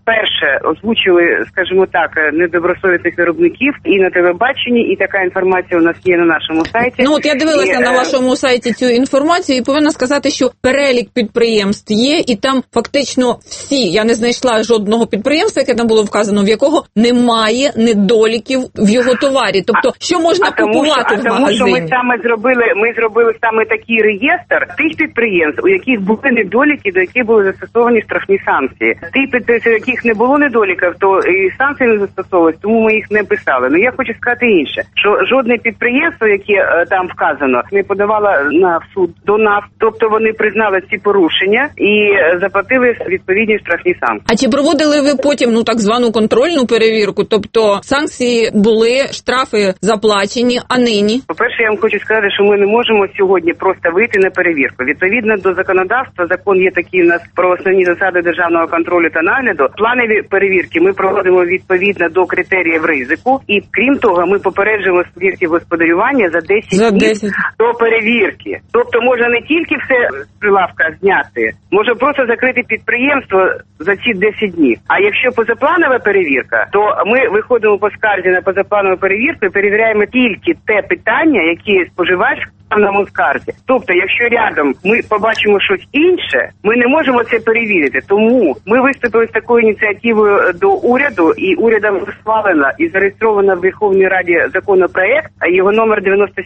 вперше озвучили, скажімо так, недобросовісних виробників і на телебаченні, і така інформація у нас є на нашому сайті. Ну от я дивилася на вашому сайті цю інформацію і повинна сказати, що перелік підприємств є, і там фактично всі, я не знайшла жодного підприємства, яке там було вказано, в якого немає недоліків в його товарі. Тобто, що можна купувати в магазині? Тому що ми зробили саме такий реєстр тих підприємств, у яких були недоліки, до яких були застосовані штрафні санкції. Ті підприємства, у яких не було недоліків, то і санкції не застосовувалися, тому ми їх не писали. Ну я хочу сказати інше, що жодне підприємство, яке там вказано, не подавало на суд до нас, тобто вони признали ці порушення і заплатили відповідні штрафні санкції. А чи проводили ви потім так звану контрольну перевірку? Тобто санкції були, штрафи заплачені, а нині? По-перше, я вам хочу сказати, що ми не можемо сьогодні просто вийти на перевірку. Відповідно до законодавства, закон є такий у нас про основні засади державного контролю та нагляду. Планові перевірки ми проводимо відповідно до критеріїв ризику. І крім того, ми попереджуємо суб'єктів господарювання за 10 днів до перевірки. Тобто можна не тільки все з прилавка зняти, може просто закрити підприємство за ці 10 днів. А якщо позапланова перевірка, то ми виходимо по скарзі на позапланову перевірку і перевіряємо тільки те питання, які споживач на скарзі. Тобто, якщо рядом ми побачимо щось інше, ми не можемо це перевірити. Тому ми виступили з такою ініціативою до уряду, і урядом схвалено і зареєстровано в Верховній Раді законопроект, а його номер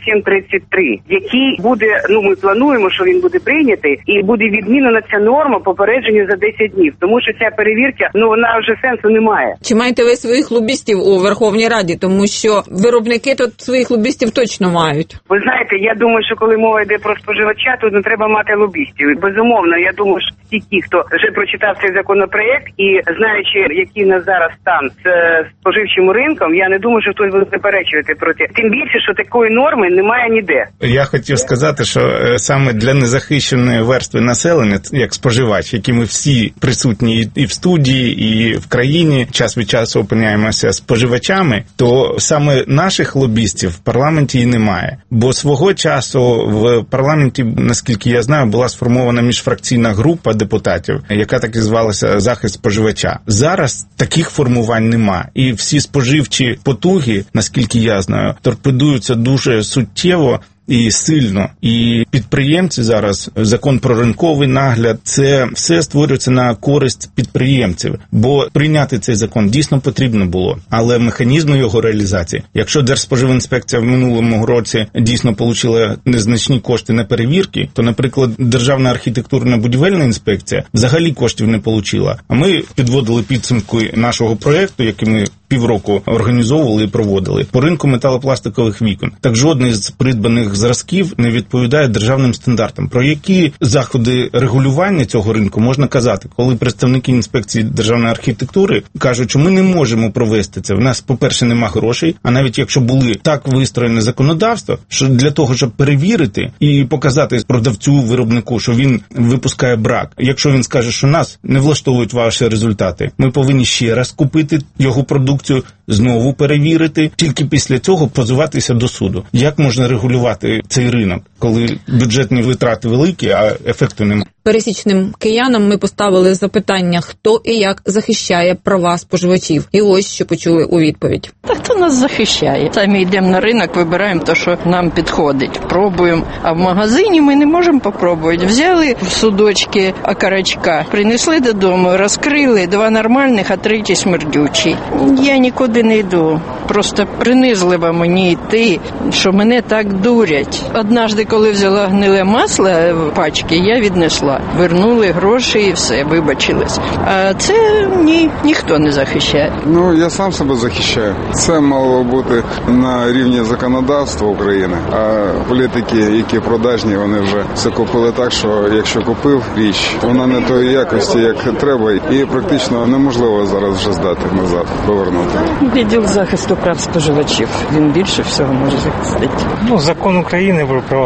9733, який буде, ми плануємо, що він буде прийнятий, і буде відмінена ця норма попередження за 10 днів. Тому що ця перевірка, вона вже сенсу немає. Чи маєте ви своїх лобістів у Верховній Раді? Тому що виробники тут своїх лобістів точно мають. Ви знаєте, я думаю, що коли мова йде про споживача, то не треба мати лобістів. Безумовно, я думаю, що всі ті, хто вже прочитав цей законопроект і знаючи, який у нас зараз стан з споживчим ринком, я не думаю, що хтось буде заперечувати проти. Тим більше, що такої норми немає ніде. Я хотів сказати, що саме для незахищеної верстви населення, як споживач, які ми всі присутні і в студії, і в країні, час від часу опиняємося споживачами, то саме наших лобістів в парламенті і немає. Бо свого часу в парламенті, наскільки я знаю, була сформована міжфракційна група депутатів, яка так і звалася «Захист споживача». Зараз таких формувань нема. І всі споживчі потуги, наскільки я знаю, торпедуються дуже суттєво і сильно. І підприємці зараз, закон про ринковий нагляд, це все створюється на користь підприємців. Бо прийняти цей закон дійсно потрібно було. Але механізми його реалізації, якщо Держспоживінспекція в минулому році дійсно отримала незначні кошти на перевірки, то, наприклад, Державна архітектурно-будівельна інспекція взагалі коштів не отримала. А ми підводили підсумки нашого проєкту, який ми півроку організовували і проводили, по ринку металопластикових вікон. Так жодний з придбаних зразків не відповідає державним стандартам. Про які заходи регулювання цього ринку можна казати, коли представники інспекції державної архітектури кажуть, що ми не можемо провести це. В нас, по-перше, нема грошей, а навіть якщо були так вистроєне законодавство, що для того, щоб перевірити і показати продавцю, виробнику, що він випускає брак, якщо він скаже, що нас не влаштовують ваші результати, ми повинні ще раз купити його продукцію, знову перевірити, тільки після цього позиватися до суду. Як можна регулювати цей ринок, коли бюджетні витрати великі, а ефекту немає? Пересічним киянам ми поставили запитання, хто і як захищає права споживачів. І ось що почули у відповідь. Та хто нас захищає? Самі йдемо на ринок, вибираємо те, що нам підходить. Пробуємо. А в магазині ми не можемо попробувати. Взяли в судочки окорочка, принесли додому, розкрили, 2 нормальних, а 3 смердючі. Я нікуди не йду. Просто принизливо мені йти, що мене так дурять. Однажды, коли взяла гниле масло в пачки, я віднесла. Вернули гроші і все, вибачились. А це ніхто не захищає. Я сам себе захищаю. Це мало бути на рівні законодавства України, а політики, які продажні, вони вже все купили так, що якщо купив річ, вона не тої якості, як треба, і практично неможливо зараз вже здати назад, повернути. Відділ захисту прав споживачів. Він більше всього може захистити. Закон України про права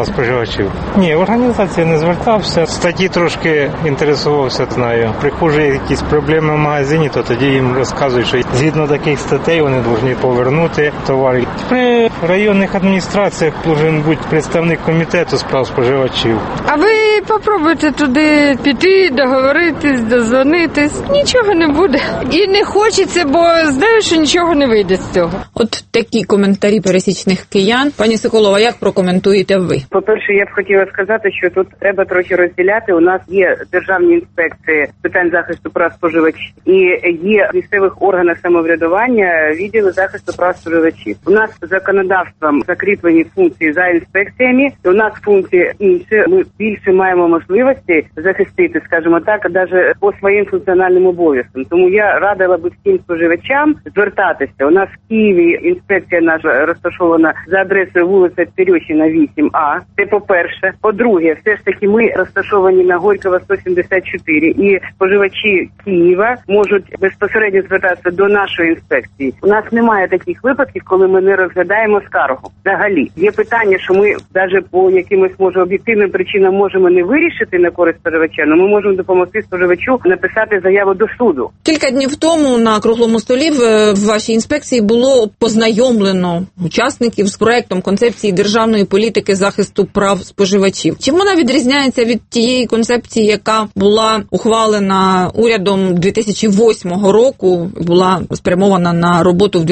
споживачів. Ні, в організації не звертався. Статті трошки інтересувався, знаю. Приходжу якісь проблеми в магазині, то тоді їм розказують, що згідно таких статей вони повинні повернути товари. При районних адміністраціях повинен бути представник комітету справ споживачів. А ви попробуйте туди піти, договоритись, дозвонитись. Нічого не буде. І не хочеться, бо знаю, що нічого не вийде з цього. От такі коментарі пересічних киян. Пані Соколова, як прокоментуєте ви? По-перше, я б хотіла сказати, що тут треба трохи розділяти. У нас є державні інспекції з питань захисту прав споживачів і є в місцевих органах самоврядування відділи захисту прав споживачів. У нас законодавством закріплені функції за інспекціями, у нас функції інші. Ми більше маємо можливості захистити, скажімо так, навіть по своїм функціональним обов'язкам. Тому я радила би всім споживачам звертатися. У нас в Києві інспекція наша розташована за адресою вулиця Терещина, 8А. Це по-перше. По-друге, все ж таки ми розташовані на Горького, 174. І споживачі Києва можуть безпосередньо звертатися до нашої інспекції. У нас немає таких випадків, коли ми не розглядаємо скаргу. Взагалі, є питання, що ми навіть по якимось, може, об'єктивним причинам можемо не вирішити на користь споживача, але ми можемо допомогти споживачу написати заяву до суду. Кілька днів тому на круглому столі в вашій інспекції було познайомлено учасників з проектом концепції державної політики захисту прав споживачів. Чим вона відрізняється від тієї концепції, яка була ухвалена урядом 2008 року, була спрямована на роботу в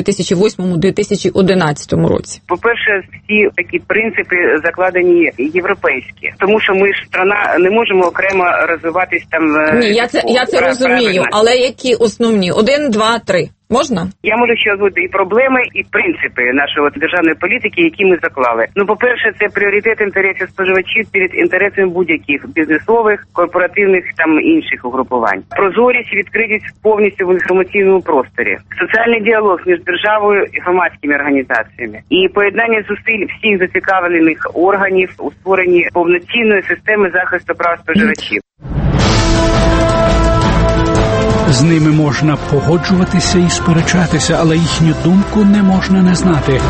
2008-2011 році? По-перше, всі такі принципи закладені європейські, тому що ми ж страна не можемо окремо розвиватись там. Ні, я це розумію, але які основні? 1, 2, 3. Можна? Я можу ще озвучити і проблеми, і принципи нашої державної політики, які ми заклали. Ну, по-перше, це пріоритет інтересів споживачів перед інтересами будь-яких бізнесових, корпоративних там інших угрупувань. Прозорість і відкритість повністю в інформаційному просторі. Соціальний діалог між державою і громадськими організаціями. І поєднання зусиль всіх зацікавлених органів у створенні повноцінної системи захисту прав споживачів. З ними можна погоджуватися і сперечатися, але їхню думку не можна не знати.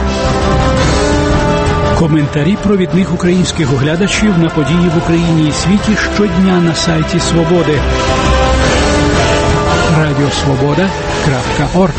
Коментарі провідних українських оглядачів на події в Україні і світі щодня на сайті Свободи. Радіосвобода.орг.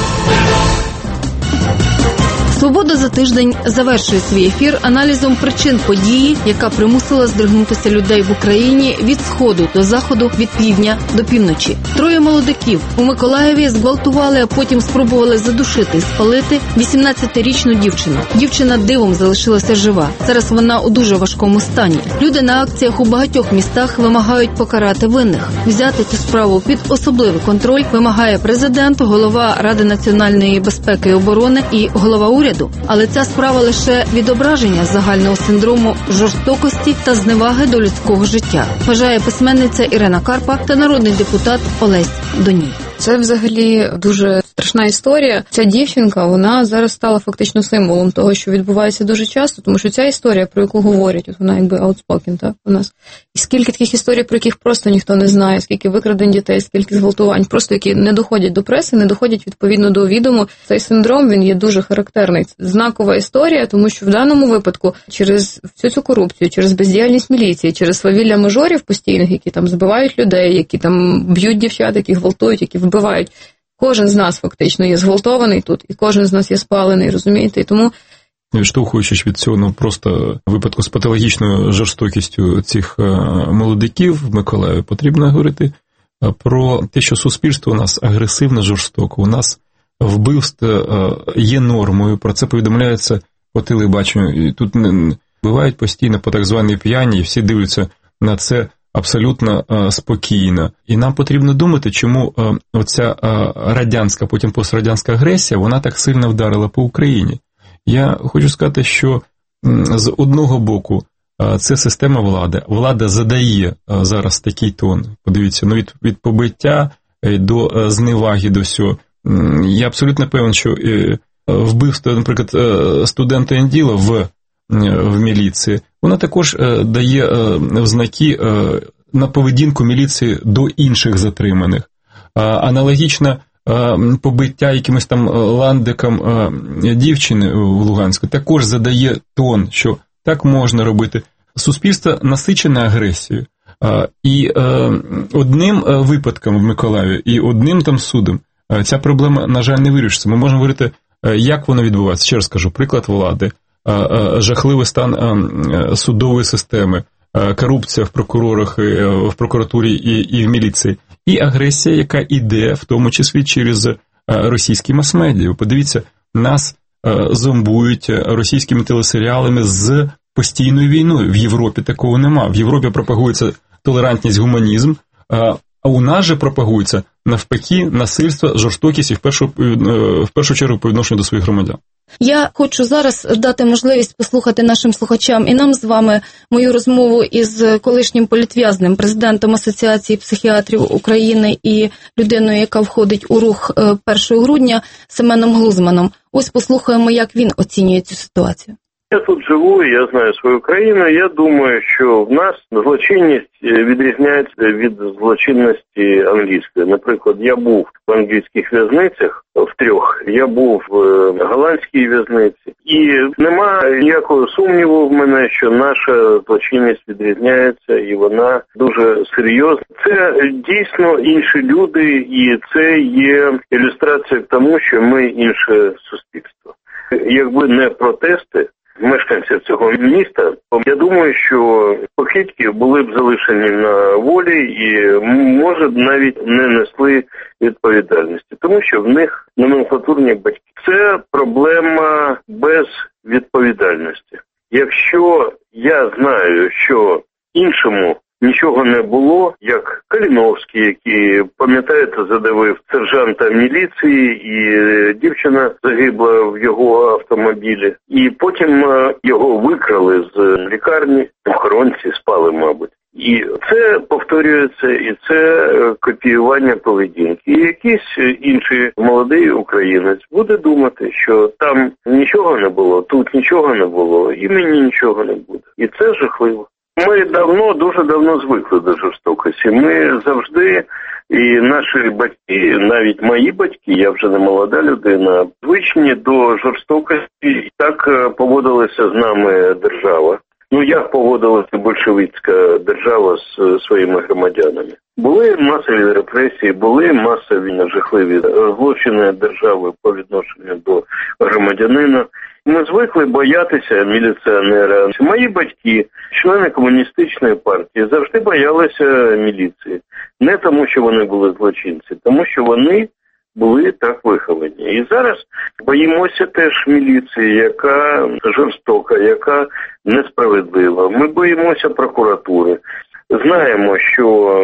«Свобода» за тиждень завершує свій ефір аналізом причин події, яка примусила здригнутися людей в Україні від сходу до заходу, від півдня до півночі. 3 молодиків у Миколаєві зґвалтували, а потім спробували задушити і спалити 18-річну дівчину. Дівчина дивом залишилася жива. Зараз вона у дуже важкому стані. Люди на акціях у багатьох містах вимагають покарати винних. Взяти цю справу під особливий контроль вимагає президент, голова Ради національної безпеки і оборони і голова уряду. Але ця справа лише відображення загального синдрому жорстокості та зневаги до людського життя, вважає письменниця Ірина Карпа та народний депутат Олесь Доній. Це взагалі дуже страшна історія. Ця дівчинка, вона зараз стала фактично символом того, що відбувається дуже часто, тому що ця історія, про яку говорять, от вона якби outspoken, так, у нас. І скільки таких історій, про яких просто ніхто не знає, скільки викрадень дітей, скільки зґвалтувань, просто які не доходять до преси, не доходять відповідно до відому. Цей синдром, він є дуже характерний. Це знакова історія, тому що в даному випадку через всю цю корупцію, через бездіяльність міліції, через свавілля мажорів постійних, які там збивають людей, які там б'ють дівчат, які гвалтують, які вбивають. Кожен з нас фактично є зґвалтований тут, і кожен з нас є спалений, розумієте? І тому... Відштовхуючись від цього, ну, просто випадку з патологічною жорстокістю цих молодиків в Миколаєві, потрібно говорити про те, що суспільство у нас агресивно жорстоко. У нас вбивство є нормою, про це повідомляється по телебаченню. І тут бувають постійно по так званій п'яні, і всі дивляться на це абсолютно спокійно. І нам потрібно думати, чому оця радянська, потім пострадянська агресія, вона так сильно вдарила по Україні. Я хочу сказати, що з одного боку це система влади. Влада задає зараз такий тон. Подивіться, ну від побиття до зневаги, до всього. Я абсолютно певен, що вбивство, наприклад, студента Інділа в міліції, вона також дає ознаки на поведінку міліції до інших затриманих. Аналогічно побиття якимось там ландиком дівчини в Луганську також задає тон, що так можна робити. Суспільство насичене агресією. І одним випадком в Миколаєві і одним там судом ця проблема, на жаль, не вирішиться. Ми можемо говорити, як воно відбувається. Ще раз кажу, приклад влади, жахливий стан судової системи, корупція в прокурорах, в прокуратурі і в міліції, і агресія, яка йде, в тому числі через російські мас-медіа. Подивіться, нас зомбують російськими телесеріалами з постійною війною. В Європі такого нема. В Європі пропагується толерантність, гуманізм, а у нас же пропагується, навпаки, насильство, жорстокість і в першу чергу по відношенню до своїх громадян. Я хочу зараз дати можливість послухати нашим слухачам і нам з вами мою розмову із колишнім політв'язним, президентом Асоціації психіатрів України і людиною, яка входить у рух 1 грудня, Семеном Глузманом. Ось послухаємо, як він оцінює цю ситуацію. Я тут живу, я знаю свою країну, я думаю, що в нас злочинність відрізняється від злочинності англійської. Наприклад, я був в англійських в'язницях, в 3, я був в голландській в'язниці, і немає ніякого сумніву в мене, що наша злочинність відрізняється, і вона дуже серйозна. Це дійсно інші люди, і це є ілюстрація к тому, що ми інше суспільство. Якби не протести мешканців цього міста, я думаю, що покидьки були б залишені на волі і, може, навіть не несли відповідальності, тому що в них номенклатурні батьки. Це проблема безвідповідальності. Якщо я знаю, що іншому нічого не було, як Каліновський, який, пам'ятаєте, задавив сержанта міліції, і дівчина загибла в його автомобілі. І потім його викрали з лікарні, охоронці спали, мабуть. І це повторюється, і це копіювання поведінки. І якийсь інший молодий українець буде думати, що там нічого не було, тут нічого не було, і мені нічого не буде. І це жахливо. Ми дуже давно звикли до жорстокості. Ми завжди, і наші батьки, навіть мої батьки, я вже не молода людина, звичні до жорстокості, і так поводилася з нами держава. Як поводилася большевицька держава з своїми громадянами? Були масові репресії, були масові жахливі злочини держави по відношенню до громадянина. Ми звикли боятися міліціонера. Мої батьки, члени комуністичної партії, завжди боялися міліції. Не тому, що вони були злочинці, тому що вони були так виховані. І зараз боїмося теж міліції, яка жорстока, яка несправедлива. Ми боїмося прокуратури. Знаємо, що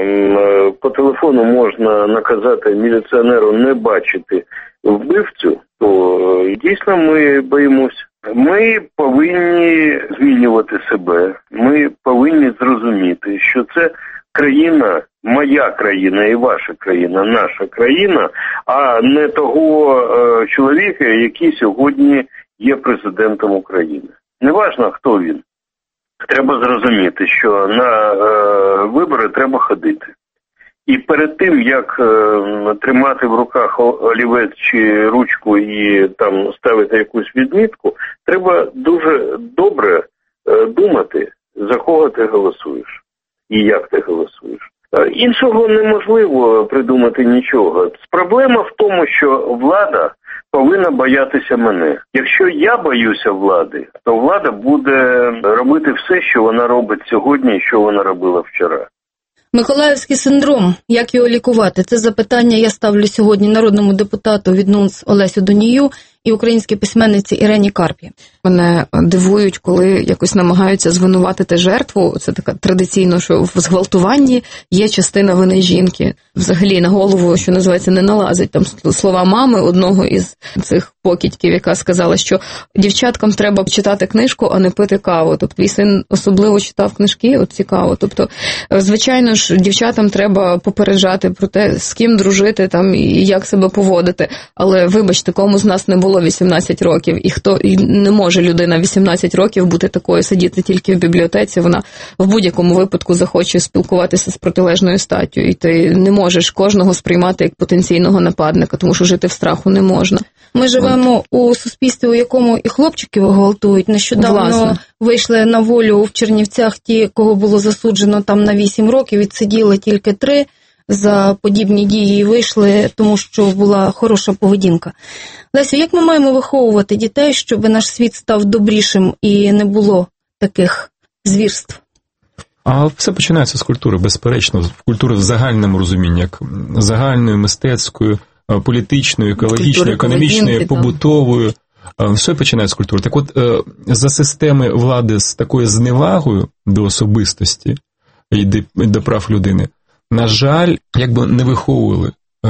по телефону можна наказати міліціонеру не бачити вбивцю, то дійсно ми боїмося. Ми повинні змінювати себе. Ми повинні зрозуміти, що це країна, моя країна і ваша країна, наша країна, а не того чоловіка, який сьогодні є президентом України. Неважно, хто він. Треба зрозуміти, що на вибори треба ходити. І перед тим, як тримати в руках олівець чи ручку і там ставити якусь відмітку, треба дуже добре думати, за кого ти голосуєш і як ти голосуєш. Іншого неможливо придумати нічого. Проблема в тому, що влада повинна боятися мене. Якщо я боюся влади, то влада буде робити все, що вона робить сьогодні і що вона робила вчора. Миколаївський синдром, як його лікувати? Це запитання я ставлю сьогодні народному депутату від НУНС Олесю Донію і українській письменниці Ірені Карпі. Мене дивують, коли якось намагаються звинуватити жертву. Це така традиційно, що в зґвалтуванні є частина вини жінки. Взагалі на голову, що називається, не налазить. Там слова мами одного із цих покидьків, яка сказала, що дівчаткам треба читати книжку, а не пити каву. Тобто твій син особливо читав книжки, от цікаво. Тобто, звичайно ж, дівчатам треба попереджати про те, з ким дружити там і як себе поводити. Але, вибачте, кому з нас не було 18 років, і не може людина 18 років бути такою, сидіти тільки в бібліотеці, вона в будь-якому випадку захоче спілкуватися з протилежною статтю, і ти не можеш кожного сприймати як потенційного нападника, тому що жити в страху не можна. Ми живемо у суспільстві, у якому і хлопчиків гвалтують. Нещодавно вийшли на волю в Чернівцях ті, кого було засуджено там на 8 років, відсиділи тільки 3 за подібні дії і вийшли, тому що була хороша поведінка. Лесю, як ми маємо виховувати дітей, щоб наш світ став добрішим і не було таких звірств? А все починається з культури, безперечно, культури в загальному розумінні, як загальною, мистецькою, політичною, екологічною, економічною, побутовою. Все починається з культури. Так от, за системи влади з такою зневагою до особистості і до прав людини, на жаль, якби не виховували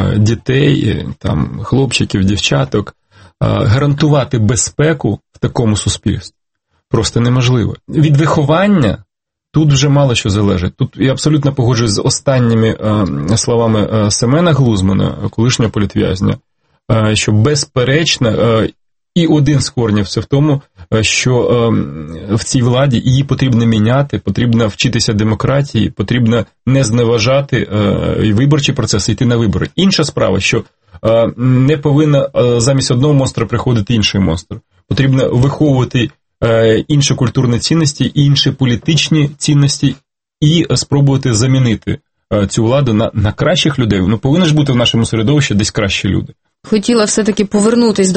дітей, там, хлопчиків, дівчаток, гарантувати безпеку в такому суспільстві просто неможливо. Від виховання тут вже мало що залежить. Тут я абсолютно погоджуюсь з останніми словами Семена Глузмана, колишнього політв'язня, що безперечно, і один з коренів це в тому, що в цій владі її потрібно міняти, потрібно вчитися демократії, потрібно не зневажати виборчі процеси, йти на вибори. Інша справа, що не повинна замість одного монстра приходити інший монстр. Потрібно виховувати інші культурні цінності, інші політичні цінності і спробувати замінити цю владу на кращих людей. Ну, повинні ж бути в нашому середовищі десь кращі люди. Хотіла все-таки повернутись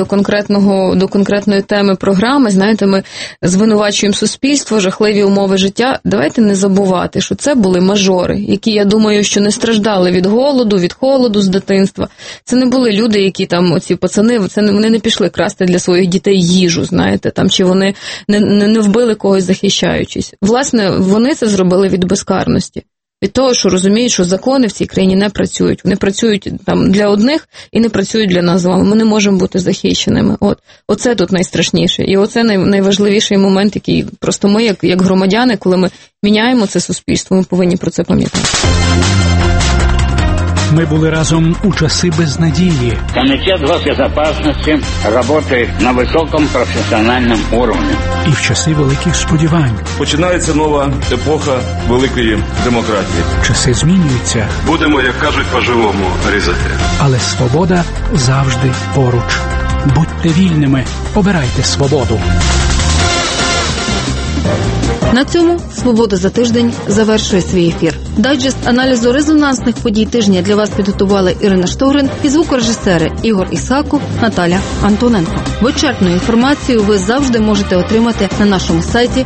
до конкретної теми програми. Знаєте, ми звинувачуємо суспільство, жахливі умови життя. Давайте не забувати, що це були мажори, які, я думаю, що не страждали від голоду, від холоду з дитинства. Це не були люди, які там, оці пацани, вони не пішли красти для своїх дітей їжу, знаєте, там, чи вони не вбили когось захищаючись. Власне, вони це зробили від безкарності. Від того, що розуміють, що закони в цій країні не працюють. Вони працюють там для одних і не працюють для нас з вами. Ми не можемо бути захищеними. Оце тут найстрашніше. І оце найважливіший момент, який просто ми, як громадяни, коли ми міняємо це суспільство, ми повинні про це пам'ятати. Ми були разом у часи безнадії. Комітет госбезопасности працює на високому професіональному рівні. І в часи великих сподівань. Починається нова епоха великої демократії. Часи змінюються. Будемо, як кажуть, по-живому різати. Але свобода завжди поруч. Будьте вільними, обирайте свободу. На цьому «Свобода за тиждень» завершує свій ефір. Дайджест аналізу резонансних подій тижня для вас підготували Ірина Штогрин і звукорежисери Ігор Ісаков, Наталя Антоненко. Вичерпну інформацію ви завжди можете отримати на нашому сайті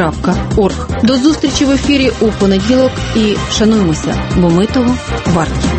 radiosvoboda.org. До зустрічі в ефірі у понеділок і шануймося, бо ми того варті.